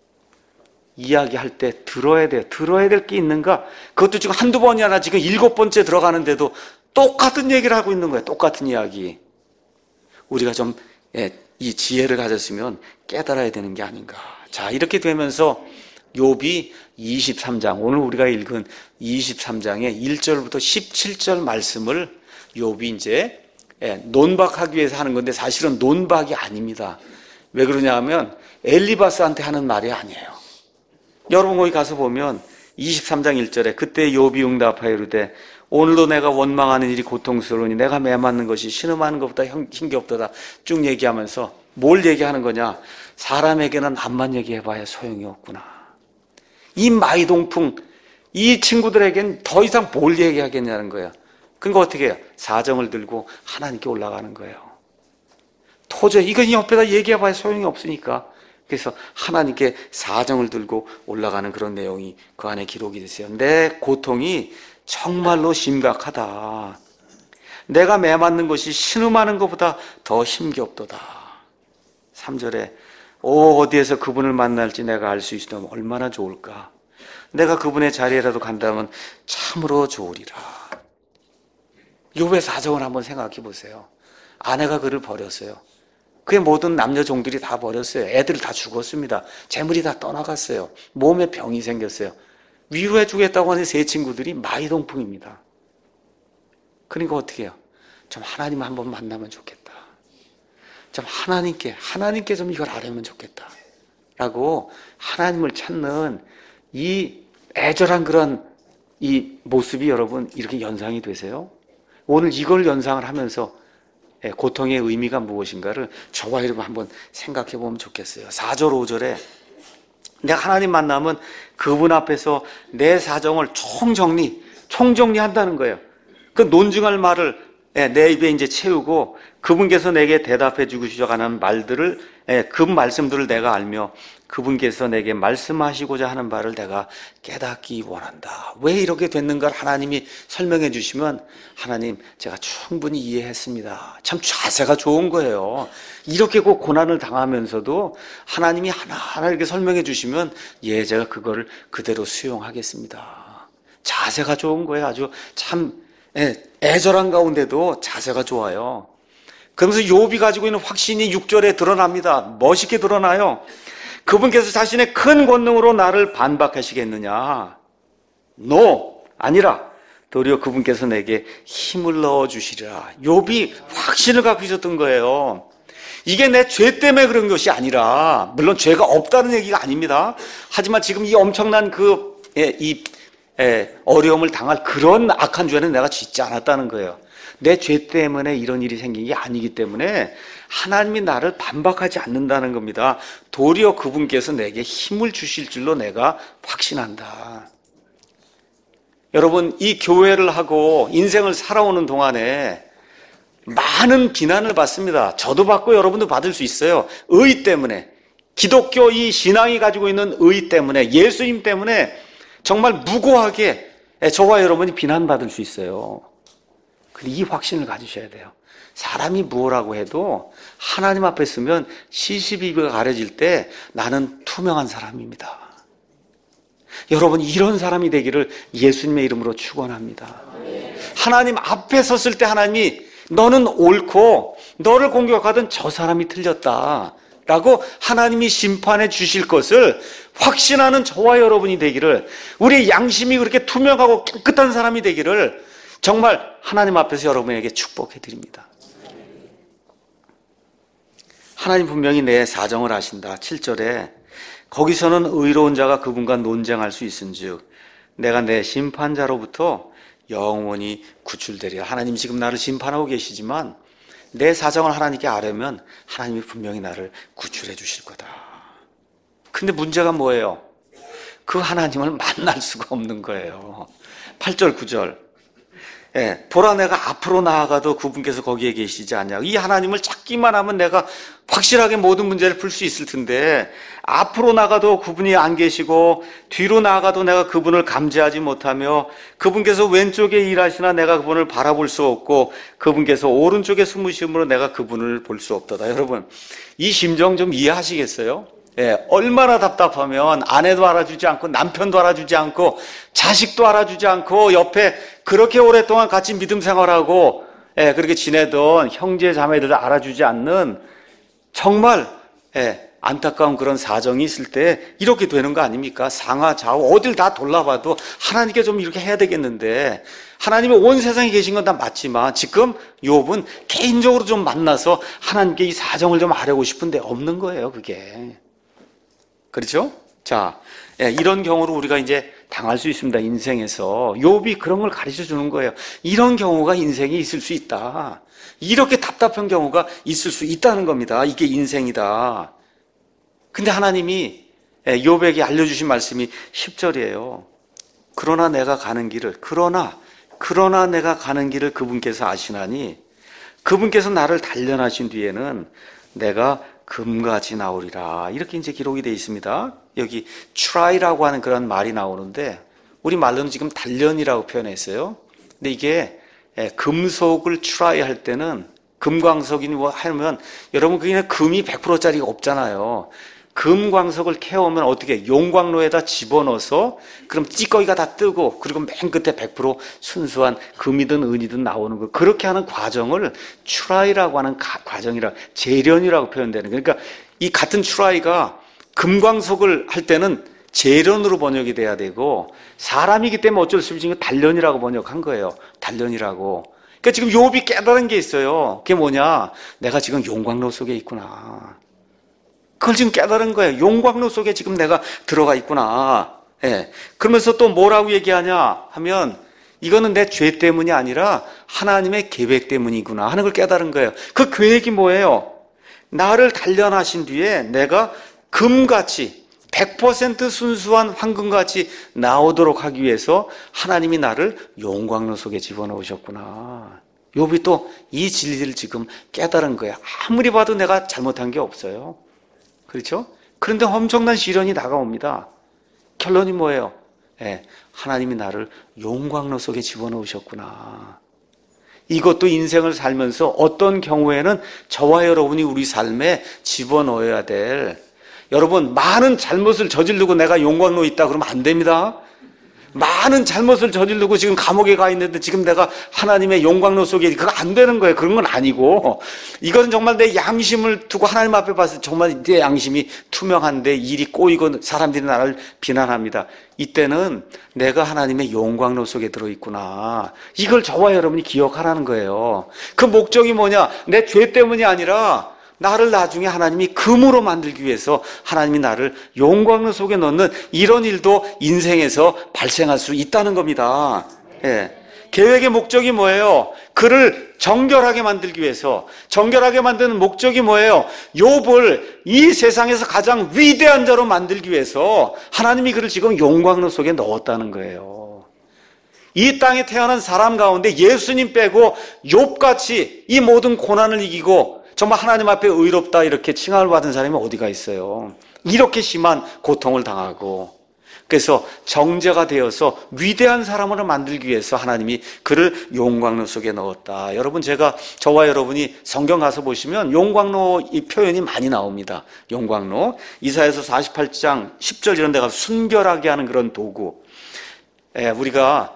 이야기할 때 들어야 돼요. 들어야 될 게 있는가? 그것도 지금 한두 번이 아니라 지금 7번째 들어가는데도 똑같은 얘기를 하고 있는 거예요. 똑같은 이야기. 우리가 좀 이 지혜를 가졌으면 깨달아야 되는 게 아닌가. 자, 이렇게 되면서 욥이 23장, 오늘 우리가 읽은 23장의 1절부터 17절 말씀을 욥이 이제 논박하기 위해서 하는 건데 사실은 논박이 아닙니다. 왜 그러냐 하면 엘리바스한테 하는 말이 아니에요. 여러분 거기 가서 보면 23장 1절에 그때 욥이 응답하여 이르되 오늘도 내가 원망하는 일이 고통스러우니 내가 매맞는 것이 신음하는 것보다 힘겹도다. 쭉 얘기하면서 뭘 얘기하는 거냐? 사람에게는 남만 얘기해봐야 소용이 없구나. 이 마이동풍, 이 친구들에겐 더 이상 뭘 얘기하겠냐는 거예요. 그러니까 어떻게 해요? 사정을 들고 하나님께 올라가는 거예요. 도저히 이건 옆에다 얘기해봐야 소용이 없으니까. 그래서 하나님께 사정을 들고 올라가는 그런 내용이 그 안에 기록이 됐어요. 내 고통이 정말로 심각하다. 내가 매맞는 것이 신음하는 것보다 더 힘겹도다. 3절에 어디에서 그분을 만날지 내가 알 수 있으면 얼마나 좋을까. 내가 그분의 자리에라도 간다면 참으로 좋으리라. 욥의 사정을 한번 생각해 보세요. 아내가 그를 버렸어요. 그의 모든 남녀 종들이 다 버렸어요. 애들 다 죽었습니다. 재물이 다 떠나갔어요. 몸에 병이 생겼어요. 위로해 주겠다고 하는 세 친구들이 마이동풍입니다. 그러니까 어떻게 해요? 좀 하나님 한번 만나면 좋겠다. 좀 하나님께 좀 이걸 알으면 좋겠다. 라고 하나님을 찾는 이 애절한 그런 이 모습이 여러분 이렇게 연상이 되세요? 오늘 이걸 연상을 하면서 고통의 의미가 무엇인가를 저와 여러분 한번 생각해 보면 좋겠어요. 4절 5절에 내가 하나님 만나면 그분 앞에서 내 사정을 총정리한다는 거예요. 그 논증할 말을 내 입에 이제 채우고 그분께서 내게 대답해 주시려고 하는 말들을, 그 말씀들을 내가 알며 그분께서 내게 말씀하시고자 하는 바를 내가 깨닫기 원한다. 왜 이렇게 됐는가를 하나님이 설명해 주시면 하나님 제가 충분히 이해했습니다. 참 자세가 좋은 거예요. 이렇게 고난을 당하면서도 하나님이 하나하나 이렇게 설명해 주시면 제가 그거를 그대로 수용하겠습니다. 자세가 좋은 거예요. 아주 참 애절한 가운데도 자세가 좋아요. 그러면서 욥이 가지고 있는 확신이 6절에 드러납니다. 멋있게 드러나요. 그분께서 자신의 큰 권능으로 나를 반박하시겠느냐? No, 아니라 도리어 그분께서 내게 힘을 넣어주시리라. 욥이 확신을 갖고 있었던 거예요. 이게 내 죄 때문에 그런 것이 아니라, 물론 죄가 없다는 얘기가 아닙니다. 하지만 지금 이 엄청난 어려움을 당할 그런 악한 죄는 내가 짓지 않았다는 거예요. 내 죄 때문에 이런 일이 생긴 게 아니기 때문에 하나님이 나를 반박하지 않는다는 겁니다. 도리어 그분께서 내게 힘을 주실 줄로 내가 확신한다. 여러분, 이 교회를 하고 인생을 살아오는 동안에 많은 비난을 받습니다. 저도 받고 여러분도 받을 수 있어요. 의 때문에, 기독교 이 신앙이 가지고 있는 의 때문에, 예수님 때문에 정말 무고하게 저와 여러분이 비난받을 수 있어요. 근데 이 확신을 가지셔야 돼요. 사람이 무엇라고 해도 하나님 앞에 서면 시시비비가 가려질 때 나는 투명한 사람입니다. 여러분, 이런 사람이 되기를 예수님의 이름으로 축원합니다. 하나님 앞에 섰을 때 하나님이 너는 옳고 너를 공격하던 저 사람이 틀렸다 라고 하나님이 심판해 주실 것을 확신하는 저와 여러분이 되기를, 우리의 양심이 그렇게 투명하고 깨끗한 사람이 되기를 정말 하나님 앞에서 여러분에게 축복해 드립니다. 하나님 분명히 내 사정을 아신다. 7절에 거기서는 의로운 자가 그분과 논쟁할 수 있은즉 내가 내 심판자로부터 영원히 구출되리라. 하나님 지금 나를 심판하고 계시지만 내 사정을 하나님께 아뢰면 하나님이 분명히 나를 구출해 주실 거다. 근데 문제가 뭐예요? 그 하나님을 만날 수가 없는 거예요. 8절 9절 보라 내가 앞으로 나아가도 그분께서 거기에 계시지 않냐고. 이 하나님을 찾기만 하면 내가 확실하게 모든 문제를 풀 수 있을 텐데 앞으로 나가도 그분이 안 계시고 뒤로 나아가도 내가 그분을 감지하지 못하며 그분께서 왼쪽에 일하시나 내가 그분을 바라볼 수 없고 그분께서 오른쪽에 숨으심으로 내가 그분을 볼 수 없도다. 여러분 이 심정 좀 이해하시겠어요? 얼마나 답답하면 아내도 알아주지 않고 남편도 알아주지 않고 자식도 알아주지 않고 옆에 그렇게 오랫동안 같이 믿음 생활하고 그렇게 지내던 형제 자매들도 알아주지 않는 정말 안타까운 그런 사정이 있을 때 이렇게 되는 거 아닙니까? 상하 좌우 어딜 다 돌아봐도 하나님께 좀 이렇게 해야 되겠는데 하나님이 온 세상에 계신 건 다 맞지만 지금 욥은 개인적으로 좀 만나서 하나님께 이 사정을 좀 아뢰고 싶은데 없는 거예요, 그게. 그렇죠? 자, 이런 경우로 우리가 이제 당할 수 있습니다. 인생에서. 욥이 그런 걸 가르쳐 주는 거예요. 이런 경우가 인생에 있을 수 있다. 이렇게 답답한 경우가 있을 수 있다는 겁니다. 이게 인생이다. 근데 하나님이 욥에게 알려주신 말씀이 10절이에요. 그러나 내가 가는 길을, 그러나 내가 가는 길을 그분께서 아시나니 그분께서 나를 단련하신 뒤에는 내가 금같이 나오리라. 이렇게 이제 기록이 되어 있습니다. 여기 try라고 하는 그런 말이 나오는데 우리 말로는 지금 단련이라고 표현했어요. 근데 이게 금속을 try 할 때는 금광석이니 뭐 하면 여러분 그게 금이 100%짜리가 없잖아요. 금광석을 캐오면 어떻게 용광로에다 집어넣어서 그럼 찌꺼기가 다 뜨고 그리고 맨 끝에 100% 순수한 금이든 은이든 나오는 거, 그렇게 하는 과정을 추라이라고 하는 과정이라, 재련이라고 표현되는 거예요. 그러니까 이 같은 추라이가 금광석을 할 때는 재련으로 번역이 돼야 되고 사람이기 때문에 어쩔 수 없이 단련이라고 번역한 거예요. 단련이라고. 그러니까 지금 욥이 깨달은 게 있어요. 그게 뭐냐? 내가 지금 용광로 속에 있구나. 그걸 지금 깨달은 거예요. 용광로 속에 지금 내가 들어가 있구나. 그러면서 또 뭐라고 얘기하냐 하면 이거는 내 죄 때문이 아니라 하나님의 계획 때문이구나 하는 걸 깨달은 거예요. 그 계획이 뭐예요? 나를 단련하신 뒤에 내가 금같이 100% 순수한 황금같이 나오도록 하기 위해서 하나님이 나를 용광로 속에 집어넣으셨구나. 욥이 또 이 진리를 지금 깨달은 거예요. 아무리 봐도 내가 잘못한 게 없어요. 그렇죠? 그런데 엄청난 시련이 다가옵니다. 결론이 뭐예요? 하나님이 나를 용광로 속에 집어넣으셨구나. 이것도 인생을 살면서 어떤 경우에는 저와 여러분이 우리 삶에 집어넣어야 될, 여러분 많은 잘못을 저지르고 내가 용광로에 있다 그러면 안 됩니다. 많은 잘못을 저지르고 지금 감옥에 가 있는데 지금 내가 하나님의 용광로 속에, 그거 안 되는 거예요. 그런 건 아니고 이것은 정말 내 양심을 두고 하나님 앞에 봤을 때 정말 내 양심이 투명한데 일이 꼬이고 사람들이 나를 비난합니다. 이때는 내가 하나님의 용광로 속에 들어있구나. 이걸 저와 여러분이 기억하라는 거예요. 그 목적이 뭐냐? 내 죄 때문이 아니라 나를 나중에 하나님이 금으로 만들기 위해서 하나님이 나를 용광로 속에 넣는 이런 일도 인생에서 발생할 수 있다는 겁니다. 계획의 목적이 뭐예요? 그를 정결하게 만들기 위해서. 정결하게 만드는 목적이 뭐예요? 욥을 이 세상에서 가장 위대한 자로 만들기 위해서 하나님이 그를 지금 용광로 속에 넣었다는 거예요. 이 땅에 태어난 사람 가운데 예수님 빼고 욥같이 이 모든 고난을 이기고 정말 하나님 앞에 의롭다 이렇게 칭함을 받은 사람이 어디가 있어요? 이렇게 심한 고통을 당하고, 그래서 정죄가 되어서 위대한 사람으로 만들기 위해서 하나님이 그를 용광로 속에 넣었다. 여러분, 저와 여러분이 성경 가서 보시면 용광로 이 표현이 많이 나옵니다. 용광로. 이사야서 48장 10절 이런 데 가서 순결하게 하는 그런 도구. 우리가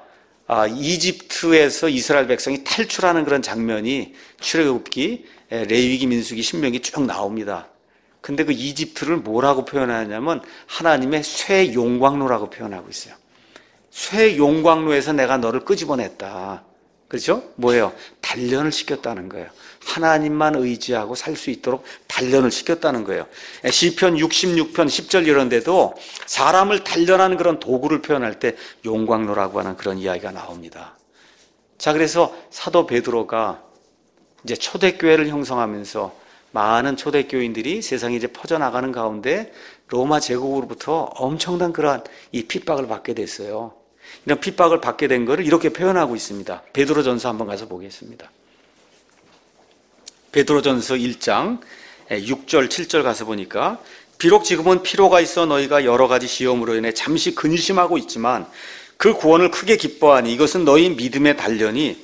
이집트에서 이스라엘 백성이 탈출하는 그런 장면이 출애굽기, 레위기, 민수기, 신명기 쭉 나옵니다. 근데 그 이집트를 뭐라고 표현하냐면 하나님의 쇠 용광로라고 표현하고 있어요. 쇠 용광로에서 내가 너를 끄집어냈다. 그렇죠? 뭐예요? 단련을 시켰다는 거예요. 하나님만 의지하고 살 수 있도록 단련을 시켰다는 거예요. 시편 66편 10절 이런 데도 사람을 단련하는 그런 도구를 표현할 때 용광로라고 하는 그런 이야기가 나옵니다. 자, 그래서 사도 베드로가 이제 초대교회를 형성하면서 많은 초대교인들이 세상에 이제 퍼져나가는 가운데 로마 제국으로부터 엄청난 그러한 이 핍박을 받게 됐어요. 이런 핍박을 받게 된 것을 이렇게 표현하고 있습니다. 베드로전서 한번 가서 보겠습니다. 베드로전서 1장 6절 7절 가서 보니까 비록 지금은 피로가 있어 너희가 여러 가지 시험으로 인해 잠시 근심하고 있지만 그 구원을 크게 기뻐하니 이것은 너희 믿음의 단련이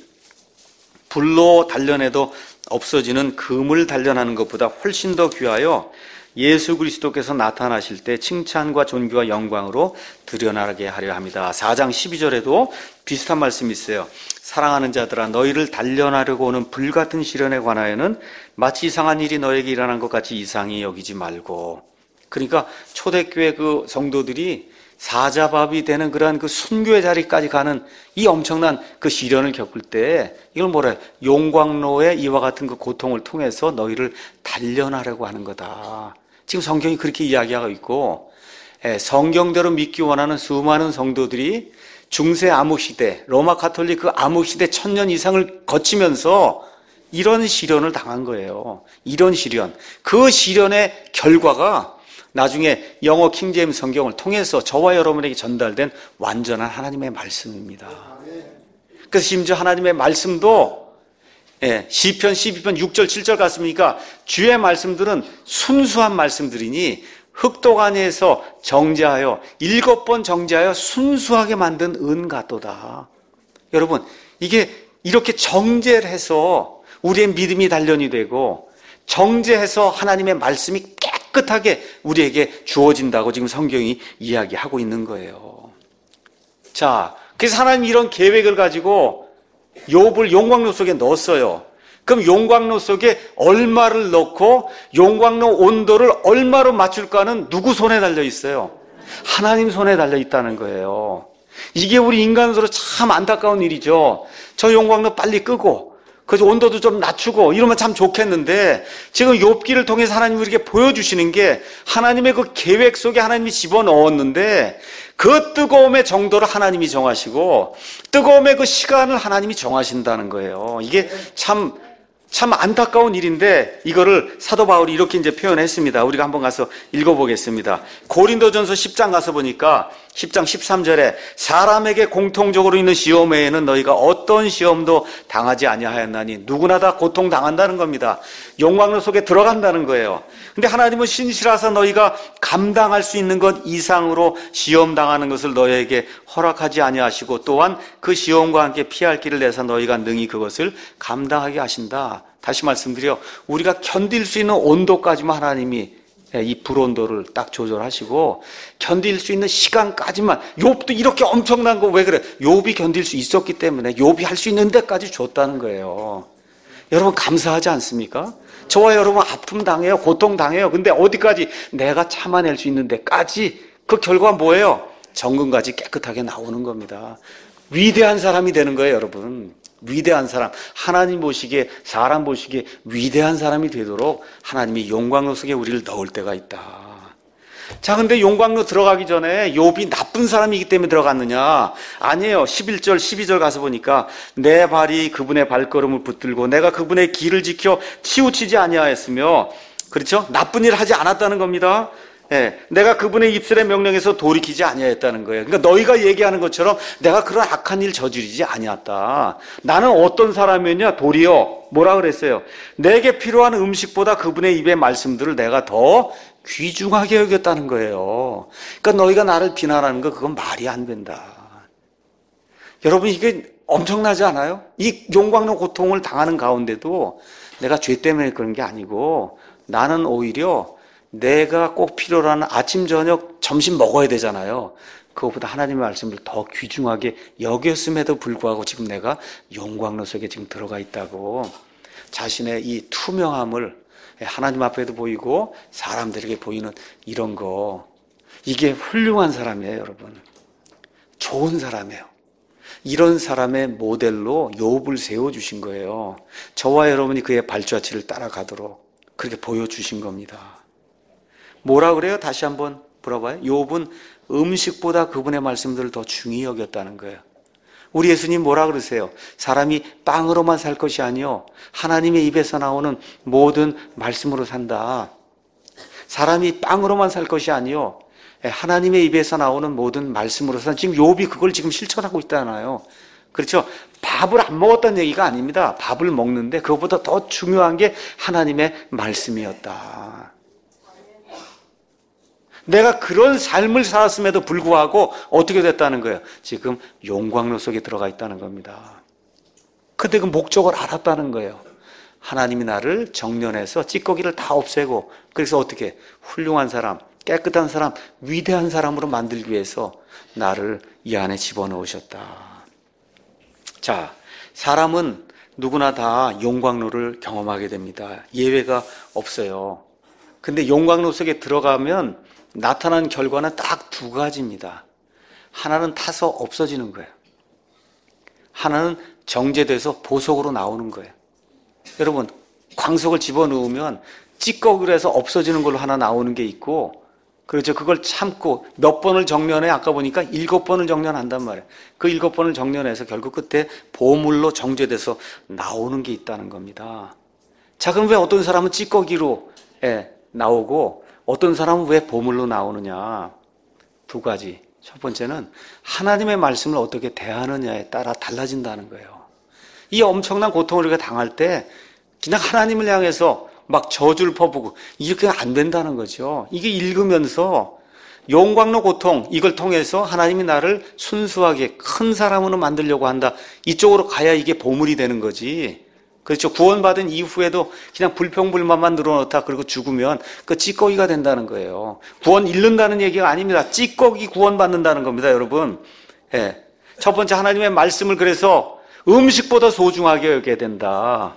불로 단련해도 없어지는 금을 단련하는 것보다 훨씬 더 귀하여 예수 그리스도께서 나타나실 때 칭찬과 존귀와 영광으로 드러나게 하려 합니다. 4장 12절에도 비슷한 말씀이 있어요. 사랑하는 자들아 너희를 단련하려고 오는 불같은 시련에 관하여는 마치 이상한 일이 너에게 일어난 것 같이 이상히 여기지 말고. 그러니까 초대교회 그 성도들이 사자밥이 되는 그러한 그 순교의 자리까지 가는 이 엄청난 그 시련을 겪을 때 이걸 뭐래? 용광로의 이와 같은 그 고통을 통해서 너희를 단련하려고 하는 거다. 지금 성경이 그렇게 이야기하고 있고, 성경대로 믿기 원하는 수많은 성도들이 중세 암흑시대, 로마 가톨릭 그 암흑시대 1000년 이상을 거치면서 이런 시련을 당한 거예요. 이런 시련. 그 시련의 결과가 나중에 영어 킹제임스 성경을 통해서 저와 여러분에게 전달된 완전한 하나님의 말씀입니다. 그래서 심지어 하나님의 말씀도 시편 12편 6절 7절 같습니까? 주의 말씀들은 순수한 말씀들이니 흑독안에서 정제하여 7번 정제하여 순수하게 만든 은 같도다. 여러분, 이게 이렇게 정제를 해서 우리의 믿음이 단련이 되고 정제해서 하나님의 말씀이 깨끗하게 우리에게 주어진다고 지금 성경이 이야기하고 있는 거예요. 자, 그래서 하나님이 이런 계획을 가지고 욥을 용광로 속에 넣었어요. 그럼 용광로 속에 얼마를 넣고 용광로 온도를 얼마로 맞출까는 누구 손에 달려 있어요? 하나님 손에 달려 있다는 거예요. 이게 우리 인간으로 참 안타까운 일이죠. 저 용광로 빨리 끄고 그래서 온도도 좀 낮추고 이러면 참 좋겠는데 지금 욥기를 통해서 하나님이 이렇게 보여주시는 게 하나님의 그 계획 속에 하나님이 집어넣었는데 그 뜨거움의 정도를 하나님이 정하시고 뜨거움의 그 시간을 하나님이 정하신다는 거예요. 이게 참 안타까운 일인데 이거를 사도 바울이 이렇게 이제 표현했습니다. 우리가 한번 가서 읽어보겠습니다. 고린도전서 10장 가서 보니까 10장 13절에 사람에게 공통적으로 있는 시험 외에는 너희가 어떤 시험도 당하지 아니하였나니 누구나 다 고통당한다는 겁니다. 용광로 속에 들어간다는 거예요. 근데 하나님은 신실하사 너희가 감당할 수 있는 것 이상으로 시험 당하는 것을 너희에게 허락하지 아니하시고 또한 그 시험과 함께 피할 길을 내서 너희가 능히 그것을 감당하게 하신다. 다시 말씀드려 우리가 견딜 수 있는 온도까지만 하나님이 이 불온도를 딱 조절하시고 견딜 수 있는 시간까지만. 욥도 이렇게 엄청난 거 왜 그래? 욥이 견딜 수 있었기 때문에 욥이 할 수 있는 데까지 줬다는 거예요. 여러분 감사하지 않습니까? 저와 여러분 아픔 당해요, 고통 당해요. 근데 어디까지? 내가 참아낼 수 있는 데까지. 그 결과 뭐예요? 정금같이 깨끗하게 나오는 겁니다. 위대한 사람이 되는 거예요, 여러분. 위대한 사람, 하나님 보시기에 사람 보시기에 위대한 사람이 되도록 하나님이 용광로 속에 우리를 넣을 때가 있다. 자, 근데 용광로 들어가기 전에 욥이 나쁜 사람이기 때문에 들어갔느냐? 아니에요. 11절 12절 가서 보니까 내 발이 그분의 발걸음을 붙들고 내가 그분의 길을 지켜 치우치지 아니하였으며, 그렇죠? 나쁜 일을 하지 않았다는 겁니다. 내가 그분의 입술의 명령에서 돌이키지 아니하였다는 거예요. 그러니까 너희가 얘기하는 것처럼 내가 그런 악한 일 저지르지 아니었다. 나는 어떤 사람이었냐? 도리어 뭐라 그랬어요? 내게 필요한 음식보다 그분의 입의 말씀들을 내가 더 귀중하게 여겼다는 거예요. 그러니까 너희가 나를 비난하는 거 그건 말이 안 된다. 여러분 이게 엄청나지 않아요? 이 용광로 고통을 당하는 가운데도 내가 죄 때문에 그런 게 아니고 나는 오히려 내가 꼭 필요로 하는 아침, 저녁, 점심 먹어야 되잖아요. 그것보다 하나님의 말씀을 더 귀중하게 여겼음에도 불구하고 지금 내가 용광로 속에 지금 들어가 있다고 자신의 이 투명함을 하나님 앞에도 보이고 사람들에게 보이는 이런 거, 이게 훌륭한 사람이에요, 여러분. 좋은 사람이에요. 이런 사람의 모델로 욥을 세워주신 거예요. 저와 여러분이 그의 발자취를 따라가도록 그렇게 보여주신 겁니다. 뭐라 그래요? 다시 한번 물어봐요. 욥은 음식보다 그분의 말씀들을 더 중히 여겼다는 거예요. 우리 예수님 뭐라 그러세요? 사람이 빵으로만 살 것이 아니요 하나님의 입에서 나오는 모든 말씀으로 산다. 사람이 빵으로만 살 것이 아니요 하나님의 입에서 나오는 모든 말씀으로 산다. 지금 욥이 그걸 지금 실천하고 있잖아요. 그렇죠? 밥을 안 먹었다는 얘기가 아닙니다. 밥을 먹는데 그것보다 더 중요한 게 하나님의 말씀이었다. 내가 그런 삶을 살았음에도 불구하고 어떻게 됐다는 거예요? 지금 용광로 속에 들어가 있다는 겁니다. 근데 그 목적을 알았다는 거예요. 하나님이 나를 정련해서 찌꺼기를 다 없애고, 그래서 어떻게 훌륭한 사람, 깨끗한 사람, 위대한 사람으로 만들기 위해서 나를 이 안에 집어넣으셨다. 자, 사람은 누구나 다 용광로를 경험하게 됩니다. 예외가 없어요. 근데 용광로 속에 들어가면 나타난 결과는 딱 두 가지입니다. 하나는 타서 없어지는 거예요. 하나는 정제돼서 보석으로 나오는 거예요. 여러분, 광석을 집어넣으면 찌꺼기로 해서 없어지는 걸로 하나 나오는 게 있고, 그렇죠. 그걸 참고 몇 번을 정련해? 아까 보니까 7번을 정련한단 말이에요. 그 7번을 정련해서 결국 끝에 보물로 정제돼서 나오는 게 있다는 겁니다. 자, 그럼 왜 어떤 사람은 찌꺼기로 나오고 어떤 사람은 왜 보물로 나오느냐? 두 가지. 첫 번째는 하나님의 말씀을 어떻게 대하느냐에 따라 달라진다는 거예요. 이 엄청난 고통을 우리가 당할 때 그냥 하나님을 향해서 막 저주를 퍼부고 이렇게 안 된다는 거죠. 이게 읽으면서 용광로 고통, 이걸 통해서 하나님이 나를 순수하게 큰 사람으로 만들려고 한다. 이쪽으로 가야 이게 보물이 되는 거지. 그렇죠. 구원받은 이후에도 그냥 불평불만만 늘어놓다 그리고 죽으면 그 찌꺼기가 된다는 거예요. 구원 잃는다는 얘기가 아닙니다. 찌꺼기 구원받는다는 겁니다, 여러분. 예. 첫 번째, 하나님의 말씀을 그래서 음식보다 소중하게 여겨야 된다.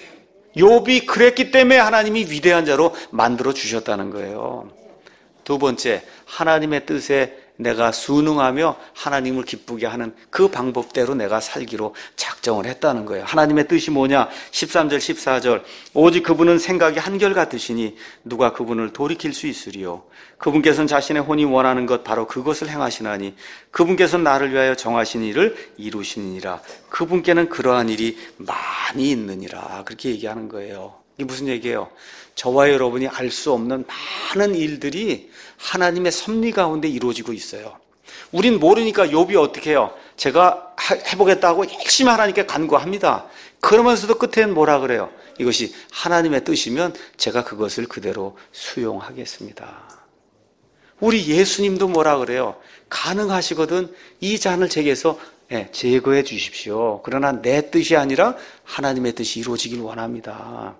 욥이 그랬기 때문에 하나님이 위대한 자로 만들어 주셨다는 거예요. 두 번째, 하나님의 뜻에 내가 순응하며 하나님을 기쁘게 하는 그 방법대로 내가 살기로 작정을 했다는 거예요. 하나님의 뜻이 뭐냐? 13절 14절 오직 그분은 생각이 한결같으시니 누가 그분을 돌이킬 수 있으리요. 그분께서는 자신의 혼이 원하는 것 바로 그것을 행하시나니 그분께서는 나를 위하여 정하신 일을 이루시니라. 그분께는 그러한 일이 많이 있느니라. 그렇게 얘기하는 거예요. 이게 무슨 얘기예요? 저와 여러분이 알 수 없는 많은 일들이 하나님의 섭리 가운데 이루어지고 있어요. 우린 모르니까 욥이 어떻게 해요? 제가 해보겠다고 열심히 하나님께 간구합니다. 그러면서도 끝에는 뭐라 그래요? 이것이 하나님의 뜻이면 제가 그것을 그대로 수용하겠습니다. 우리 예수님도 뭐라 그래요? 가능하시거든 이 잔을 제게서 제거해 주십시오. 그러나 내 뜻이 아니라 하나님의 뜻이 이루어지길 원합니다.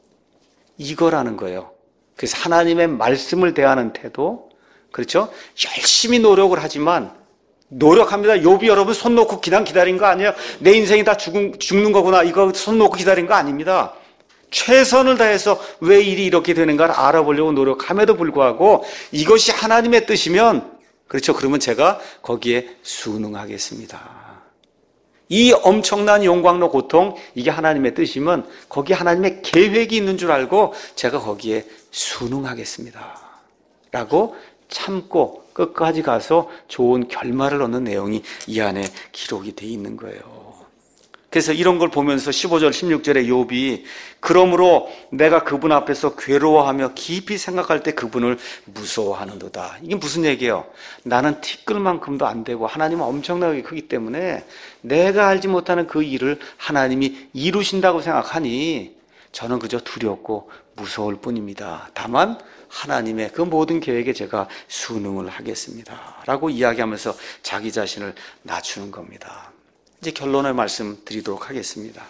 이거라는 거예요. 그래서 하나님의 말씀을 대하는 태도, 그렇죠? 열심히 노력을 하지만 노력합니다. 욥이 여러분 손 놓고 그냥 기다린 거 아니에요? 내 인생이 다 죽는 거구나. 이거 손 놓고 기다린 거 아닙니다. 최선을 다해서 왜 일이 이렇게 되는가를 알아보려고 노력함에도 불구하고 이것이 하나님의 뜻이면, 그렇죠? 그러면 제가 거기에 순응하겠습니다. 이 엄청난 용광로 고통, 이게 하나님의 뜻이면 거기에 하나님의 계획이 있는 줄 알고 제가 거기에 순응하겠습니다. 라고 참고 끝까지 가서 좋은 결말을 얻는 내용이 이 안에 기록이 돼 있는 거예요. 그래서 이런 걸 보면서 15절 16절에 욥이 그러므로 내가 그분 앞에서 괴로워하며 깊이 생각할 때 그분을 무서워하는도다. 이게 무슨 얘기예요? 나는 티끌만큼도 안 되고 하나님은 엄청나게 크기 때문에 내가 알지 못하는 그 일을 하나님이 이루신다고 생각하니 저는 그저 두렵고 무서울 뿐입니다. 다만 하나님의 그 모든 계획에 제가 순응을 하겠습니다. 라고 이야기하면서 자기 자신을 낮추는 겁니다. 이제 결론의 말씀 드리도록 하겠습니다.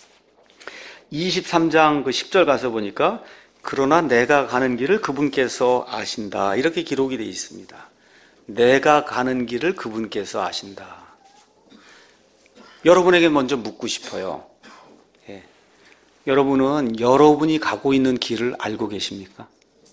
23장 그 10절 가서 보니까 그러나 내가 가는 길을 그분께서 아신다. 이렇게 기록이 되어 있습니다. 내가 가는 길을 그분께서 아신다. 여러분에게 먼저 묻고 싶어요. 여러분은 여러분이 가고 있는 길을 알고 계십니까?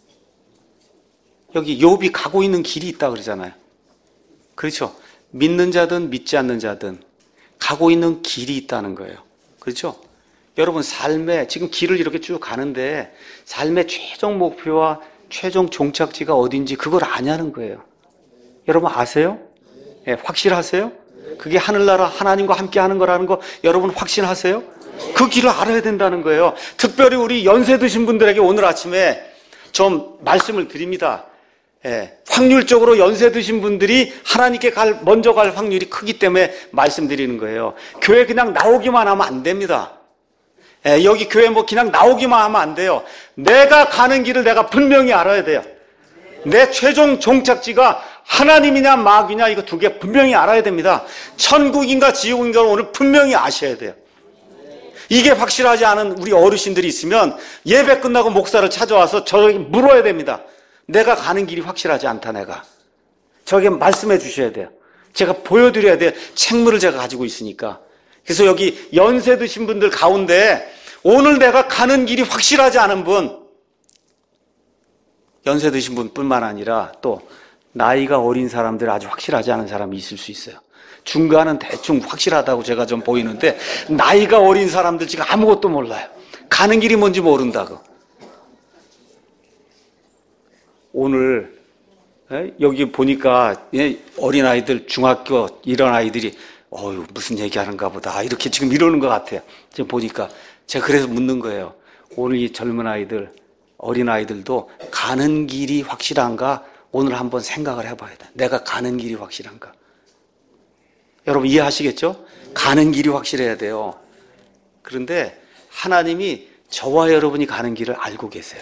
여기 욥이 가고 있는 길이 있다 그러잖아요. 그렇죠? 믿는 자든 믿지 않는 자든 가고 있는 길이 있다는 거예요. 그렇죠? 여러분 삶에 지금 길을 이렇게 쭉 가는데 삶의 최종 목표와 최종 종착지가 어딘지 그걸 아냐는 거예요. 여러분 아세요? 네, 확실하세요? 그게 하늘나라 하나님과 함께 하는 거라는 거 여러분 확신하세요? 그 길을 알아야 된다는 거예요. 특별히 우리 연세 드신 분들에게 오늘 아침에 좀 말씀을 드립니다. 예, 확률적으로 연세 드신 분들이 하나님께 먼저 갈 확률이 크기 때문에 말씀드리는 거예요. 교회 그냥 나오기만 하면 안 됩니다. 예, 여기 교회 뭐 그냥 나오기만 하면 안 돼요. 내가 가는 길을 내가 분명히 알아야 돼요. 내 최종 종착지가 하나님이냐 마귀냐 이거 두 개 분명히 알아야 됩니다. 천국인가 지옥인가 오늘 분명히 아셔야 돼요. 이게 확실하지 않은 우리 어르신들이 있으면 예배 끝나고 목사를 찾아와서 저에게 물어야 됩니다. 내가 가는 길이 확실하지 않다 내가. 저에게 말씀해 주셔야 돼요. 제가 보여드려야 돼요. 책무를 제가 가지고 있으니까. 그래서 여기 연세 드신 분들 가운데 오늘 내가 가는 길이 확실하지 않은 분, 연세 드신 분뿐만 아니라 또 나이가 어린 사람들 아주 확실하지 않은 사람이 있을 수 있어요. 중간은 대충 확실하다고 제가 좀 보이는데 나이가 어린 사람들 지금 아무것도 몰라요. 가는 길이 뭔지 모른다고. 오늘 여기 보니까 어린아이들 중학교 이런 아이들이 무슨 얘기하는가 보다 이렇게 지금 이러는 것 같아요. 지금 보니까 제가 그래서 묻는 거예요. 오늘 이 젊은 아이들 어린아이들도 가는 길이 확실한가 오늘 한번 생각을 해봐야 돼. 내가 가는 길이 확실한가. 여러분 이해하시겠죠? 가는 길이 확실해야 돼요. 그런데 하나님이 저와 여러분이 가는 길을 알고 계세요.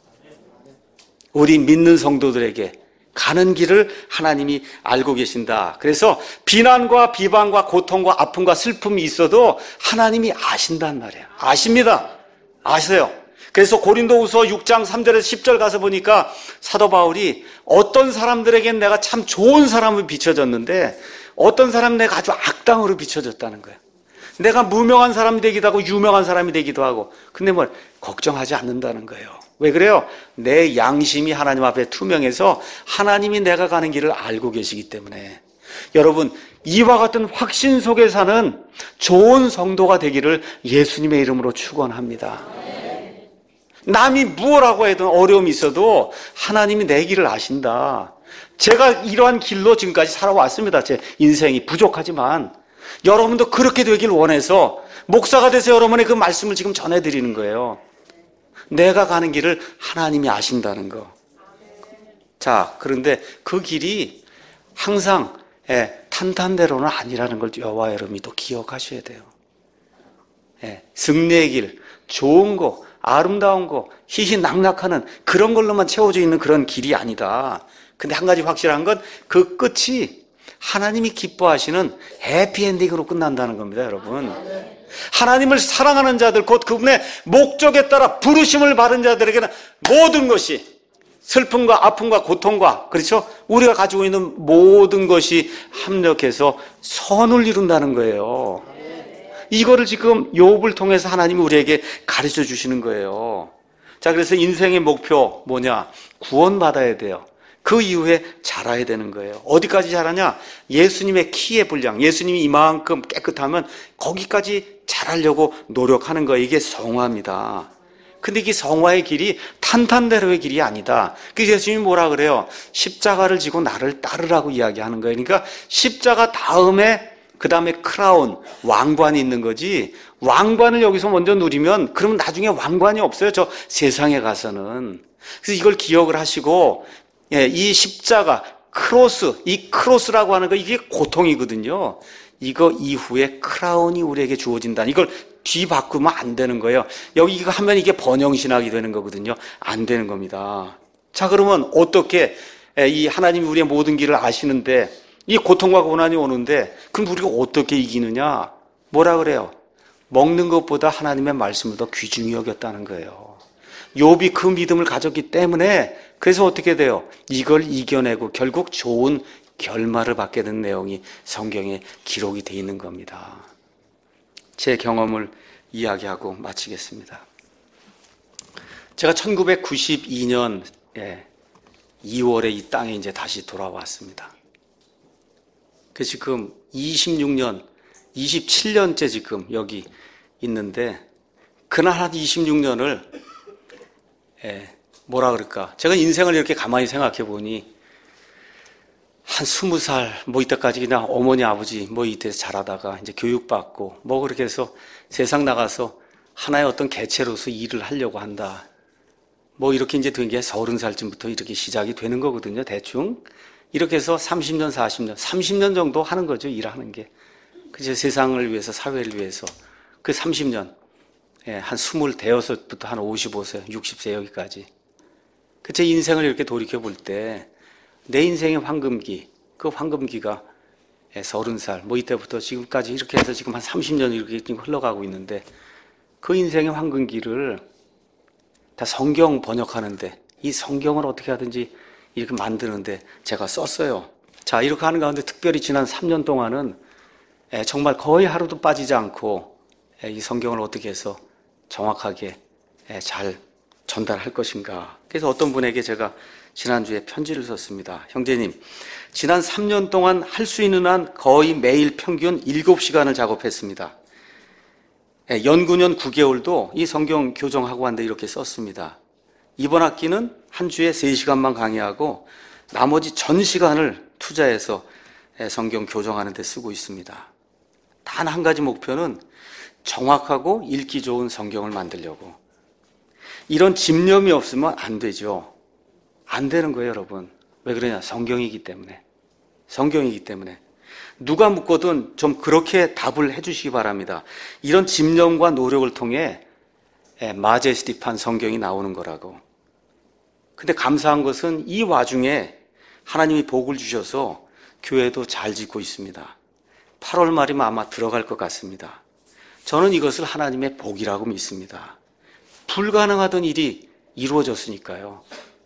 우리 믿는 성도들에게 가는 길을 하나님이 알고 계신다. 그래서 비난과 비방과 고통과 아픔과 슬픔이 있어도 하나님이 아신단 말이에요. 아십니다. 아세요. 그래서 고린도후서 6장 3절에서 10절 가서 보니까 사도 바울이 어떤 사람들에겐 내가 참 좋은 사람을 비춰졌는데 어떤 사람은 내가 아주 악당으로 비춰졌다는 거예요. 내가 무명한 사람이 되기도 하고 유명한 사람이 되기도 하고 근데 뭘 걱정하지 않는다는 거예요. 왜 그래요? 내 양심이 하나님 앞에 투명해서 하나님이 내가 가는 길을 알고 계시기 때문에 여러분 이와 같은 확신 속에 사는 좋은 성도가 되기를 예수님의 이름으로 축원합니다. 남이 무엇라고 해도 어려움이 있어도 하나님이 내 길을 아신다. 제가 이러한 길로 지금까지 살아왔습니다. 제 인생이 부족하지만 여러분도 그렇게 되길 원해서 목사가 돼서 여러분의 그 말씀을 지금 전해드리는 거예요. 내가 가는 길을 하나님이 아신다는 거. 자, 그런데 그 길이 항상 탄탄대로는 아니라는 걸 여호와 여러분이 또 기억하셔야 돼요. 승리의 길, 좋은 거, 아름다운 거, 희희낙낙하는 그런 걸로만 채워져 있는 그런 길이 아니다. 근데 한 가지 확실한 건 그 끝이 하나님이 기뻐하시는 해피엔딩으로 끝난다는 겁니다, 여러분. 하나님을 사랑하는 자들, 곧 그분의 목적에 따라 부르심을 받은 자들에게는 모든 것이 슬픔과 아픔과 고통과 그렇죠? 우리가 가지고 있는 모든 것이 합력해서 선을 이룬다는 거예요. 이거를 지금 욥을 통해서 하나님이 우리에게 가르쳐 주시는 거예요. 자, 그래서 인생의 목표 뭐냐? 구원받아야 돼요. 그 이후에 자라야 되는 거예요. 어디까지 자라냐? 예수님의 키의 분량, 예수님이 이만큼 깨끗하면 거기까지 자라려고 노력하는 거예요. 이게 성화입니다. 근데 이게 성화의 길이 탄탄대로의 길이 아니다. 그래서 예수님이 뭐라 그래요? 십자가를 지고 나를 따르라고 이야기하는 거예요. 그러니까 십자가 다음에 그 다음에 크라운, 왕관이 있는 거지 왕관을 여기서 먼저 누리면 그러면 나중에 왕관이 없어요. 저 세상에 가서는. 그래서 이걸 기억을 하시고 이 십자가, 크로스, 이 크로스라고 하는 거 이게 고통이거든요. 이거 이후에 크라운이 우리에게 주어진다. 이걸 뒤바꾸면 안 되는 거예요. 여기 이거 하면 이게 번영신학이 되는 거거든요. 안 되는 겁니다. 자, 그러면 어떻게 이 하나님이 우리의 모든 길을 아시는데 이 고통과 고난이 오는데 그럼 우리가 어떻게 이기느냐? 뭐라 그래요? 먹는 것보다 하나님의 말씀을 더 귀중히 여겼다는 거예요. 욥이 그 믿음을 가졌기 때문에 그래서 어떻게 돼요? 이걸 이겨내고 결국 좋은 결말을 받게 된 내용이 성경에 기록이 되어 있는 겁니다. 제 경험을 이야기하고 마치겠습니다. 제가 1992년 2월에 이 땅에 이제 다시 돌아왔습니다. 그 지금 26년, 27년째 지금 여기 있는데, 그날 한 26년을 뭐라 그럴까, 제가 인생을 이렇게 가만히 생각해 보니 한 20살 뭐 이때까지 그냥 어머니 아버지 뭐 이때 자라다가 이제 교육받고 뭐 그렇게 해서 세상 나가서 하나의 어떤 개체로서 일을 하려고 한다, 뭐 이렇게 이제 된 게 30살쯤부터 이렇게 시작이 되는 거거든요. 대충 이렇게 해서 30년 40년 30년 정도 하는 거죠, 일하는 게. 그죠? 세상을 위해서, 사회를 위해서. 그 30년 한 20대여섯부터 한 55세 60세 여기까지. 그 제 인생을 이렇게 돌이켜 볼 때 내 인생의 황금기, 그 황금기가 30살 뭐 이때부터 지금까지 이렇게 해서 지금 한 30년 이렇게 지금 흘러가고 있는데, 그 인생의 황금기를 다 성경 번역하는데, 이 성경을 어떻게 하든지 이렇게 만드는데 제가 썼어요. 자, 이렇게 하는 가운데 특별히 지난 3년 동안은 정말 거의 하루도 빠지지 않고 이 성경을 어떻게 해서 정확하게 잘 전달할 것인가. 그래서 어떤 분에게 제가 지난주에 편지를 썼습니다. 형제님, 지난 3년 동안 할 수 있는 한 거의 매일 평균 7시간을 작업했습니다. 연구년 9개월도 이 성경 교정학원데 이렇게 썼습니다. 이번 학기는 한 주에 3시간만 강의하고 나머지 전 시간을 투자해서 성경 교정하는 데 쓰고 있습니다. 단 한 가지 목표는 정확하고 읽기 좋은 성경을 만들려고. 이런 집념이 없으면 안 되죠. 안 되는 거예요, 여러분. 왜 그러냐? 성경이기 때문에. 성경이기 때문에. 누가 묻거든 좀 그렇게 답을 해주시기 바랍니다. 이런 집념과 노력을 통해 마제스티한 성경이 나오는 거라고. 근데 감사한 것은 이 와중에 하나님이 복을 주셔서 교회도 잘 짓고 있습니다. 8월 말이면 아마 들어갈 것 같습니다. 저는 이것을 하나님의 복이라고 믿습니다. 불가능하던 일이 이루어졌으니까요.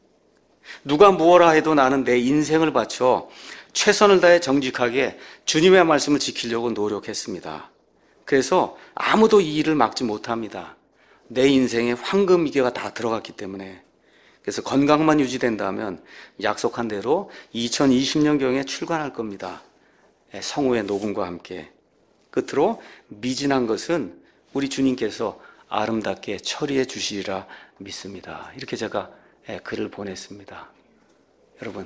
누가 무엇라 해도 나는 내 인생을 바쳐 최선을 다해 정직하게 주님의 말씀을 지키려고 노력했습니다. 그래서 아무도 이 일을 막지 못합니다. 내 인생에 황금기가 다 들어갔기 때문에. 그래서 건강만 유지된다면 약속한 대로 2020년경에 출간할 겁니다. 성우의 녹음과 함께. 끝으로 미진한 것은 우리 주님께서 아름답게 처리해 주시리라 믿습니다. 이렇게 제가 글을 보냈습니다. 여러분,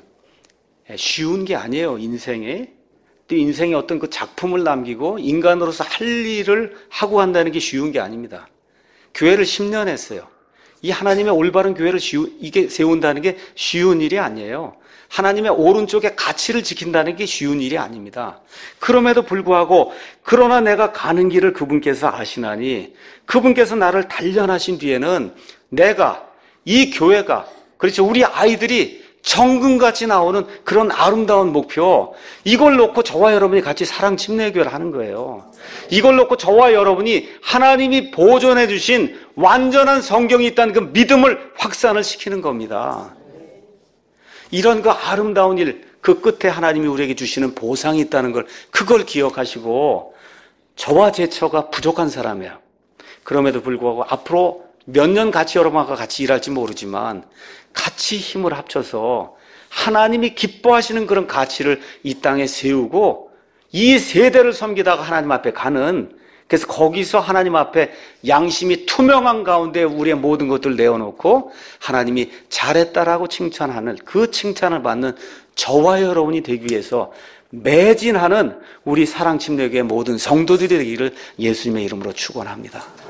쉬운 게 아니에요, 인생에. 또 인생에 어떤 그 작품을 남기고 인간으로서 할 일을 하고 한다는 게 쉬운 게 아닙니다. 교회를 10년 했어요. 이 하나님의 올바른 교회를 이게 세운다는 게 쉬운 일이 아니에요. 하나님의 오른쪽에 가치를 지킨다는 게 쉬운 일이 아닙니다. 그럼에도 불구하고 그러나 내가 가는 길을 그분께서 아시나니 그분께서 나를 단련하신 뒤에는 내가, 이 교회가, 그렇죠, 우리 아이들이 정금같이 나오는 그런 아름다운 목표, 이걸 놓고 저와 여러분이 같이 사랑 침례교회를 하는 거예요. 이걸 놓고 저와 여러분이 하나님이 보존해 주신 완전한 성경이 있다는 그 믿음을 확산을 시키는 겁니다. 이런 그 아름다운 일, 그 끝에 하나님이 우리에게 주시는 보상이 있다는 걸, 그걸 기억하시고, 저와 제 처가 부족한 사람이에요. 그럼에도 불구하고 앞으로 몇 년 같이 여러분과 같이 일할지 모르지만 같이 힘을 합쳐서 하나님이 기뻐하시는 그런 가치를 이 땅에 세우고 이 세대를 섬기다가 하나님 앞에 가는, 그래서 거기서 하나님 앞에 양심이 투명한 가운데 우리의 모든 것들을 내어놓고 하나님이 잘했다라고 칭찬하는, 그 칭찬을 받는 저와 여러분이 되기 위해서 매진하는 우리 사랑침례교회 모든 성도들이 되기를 예수님의 이름으로 축원합니다.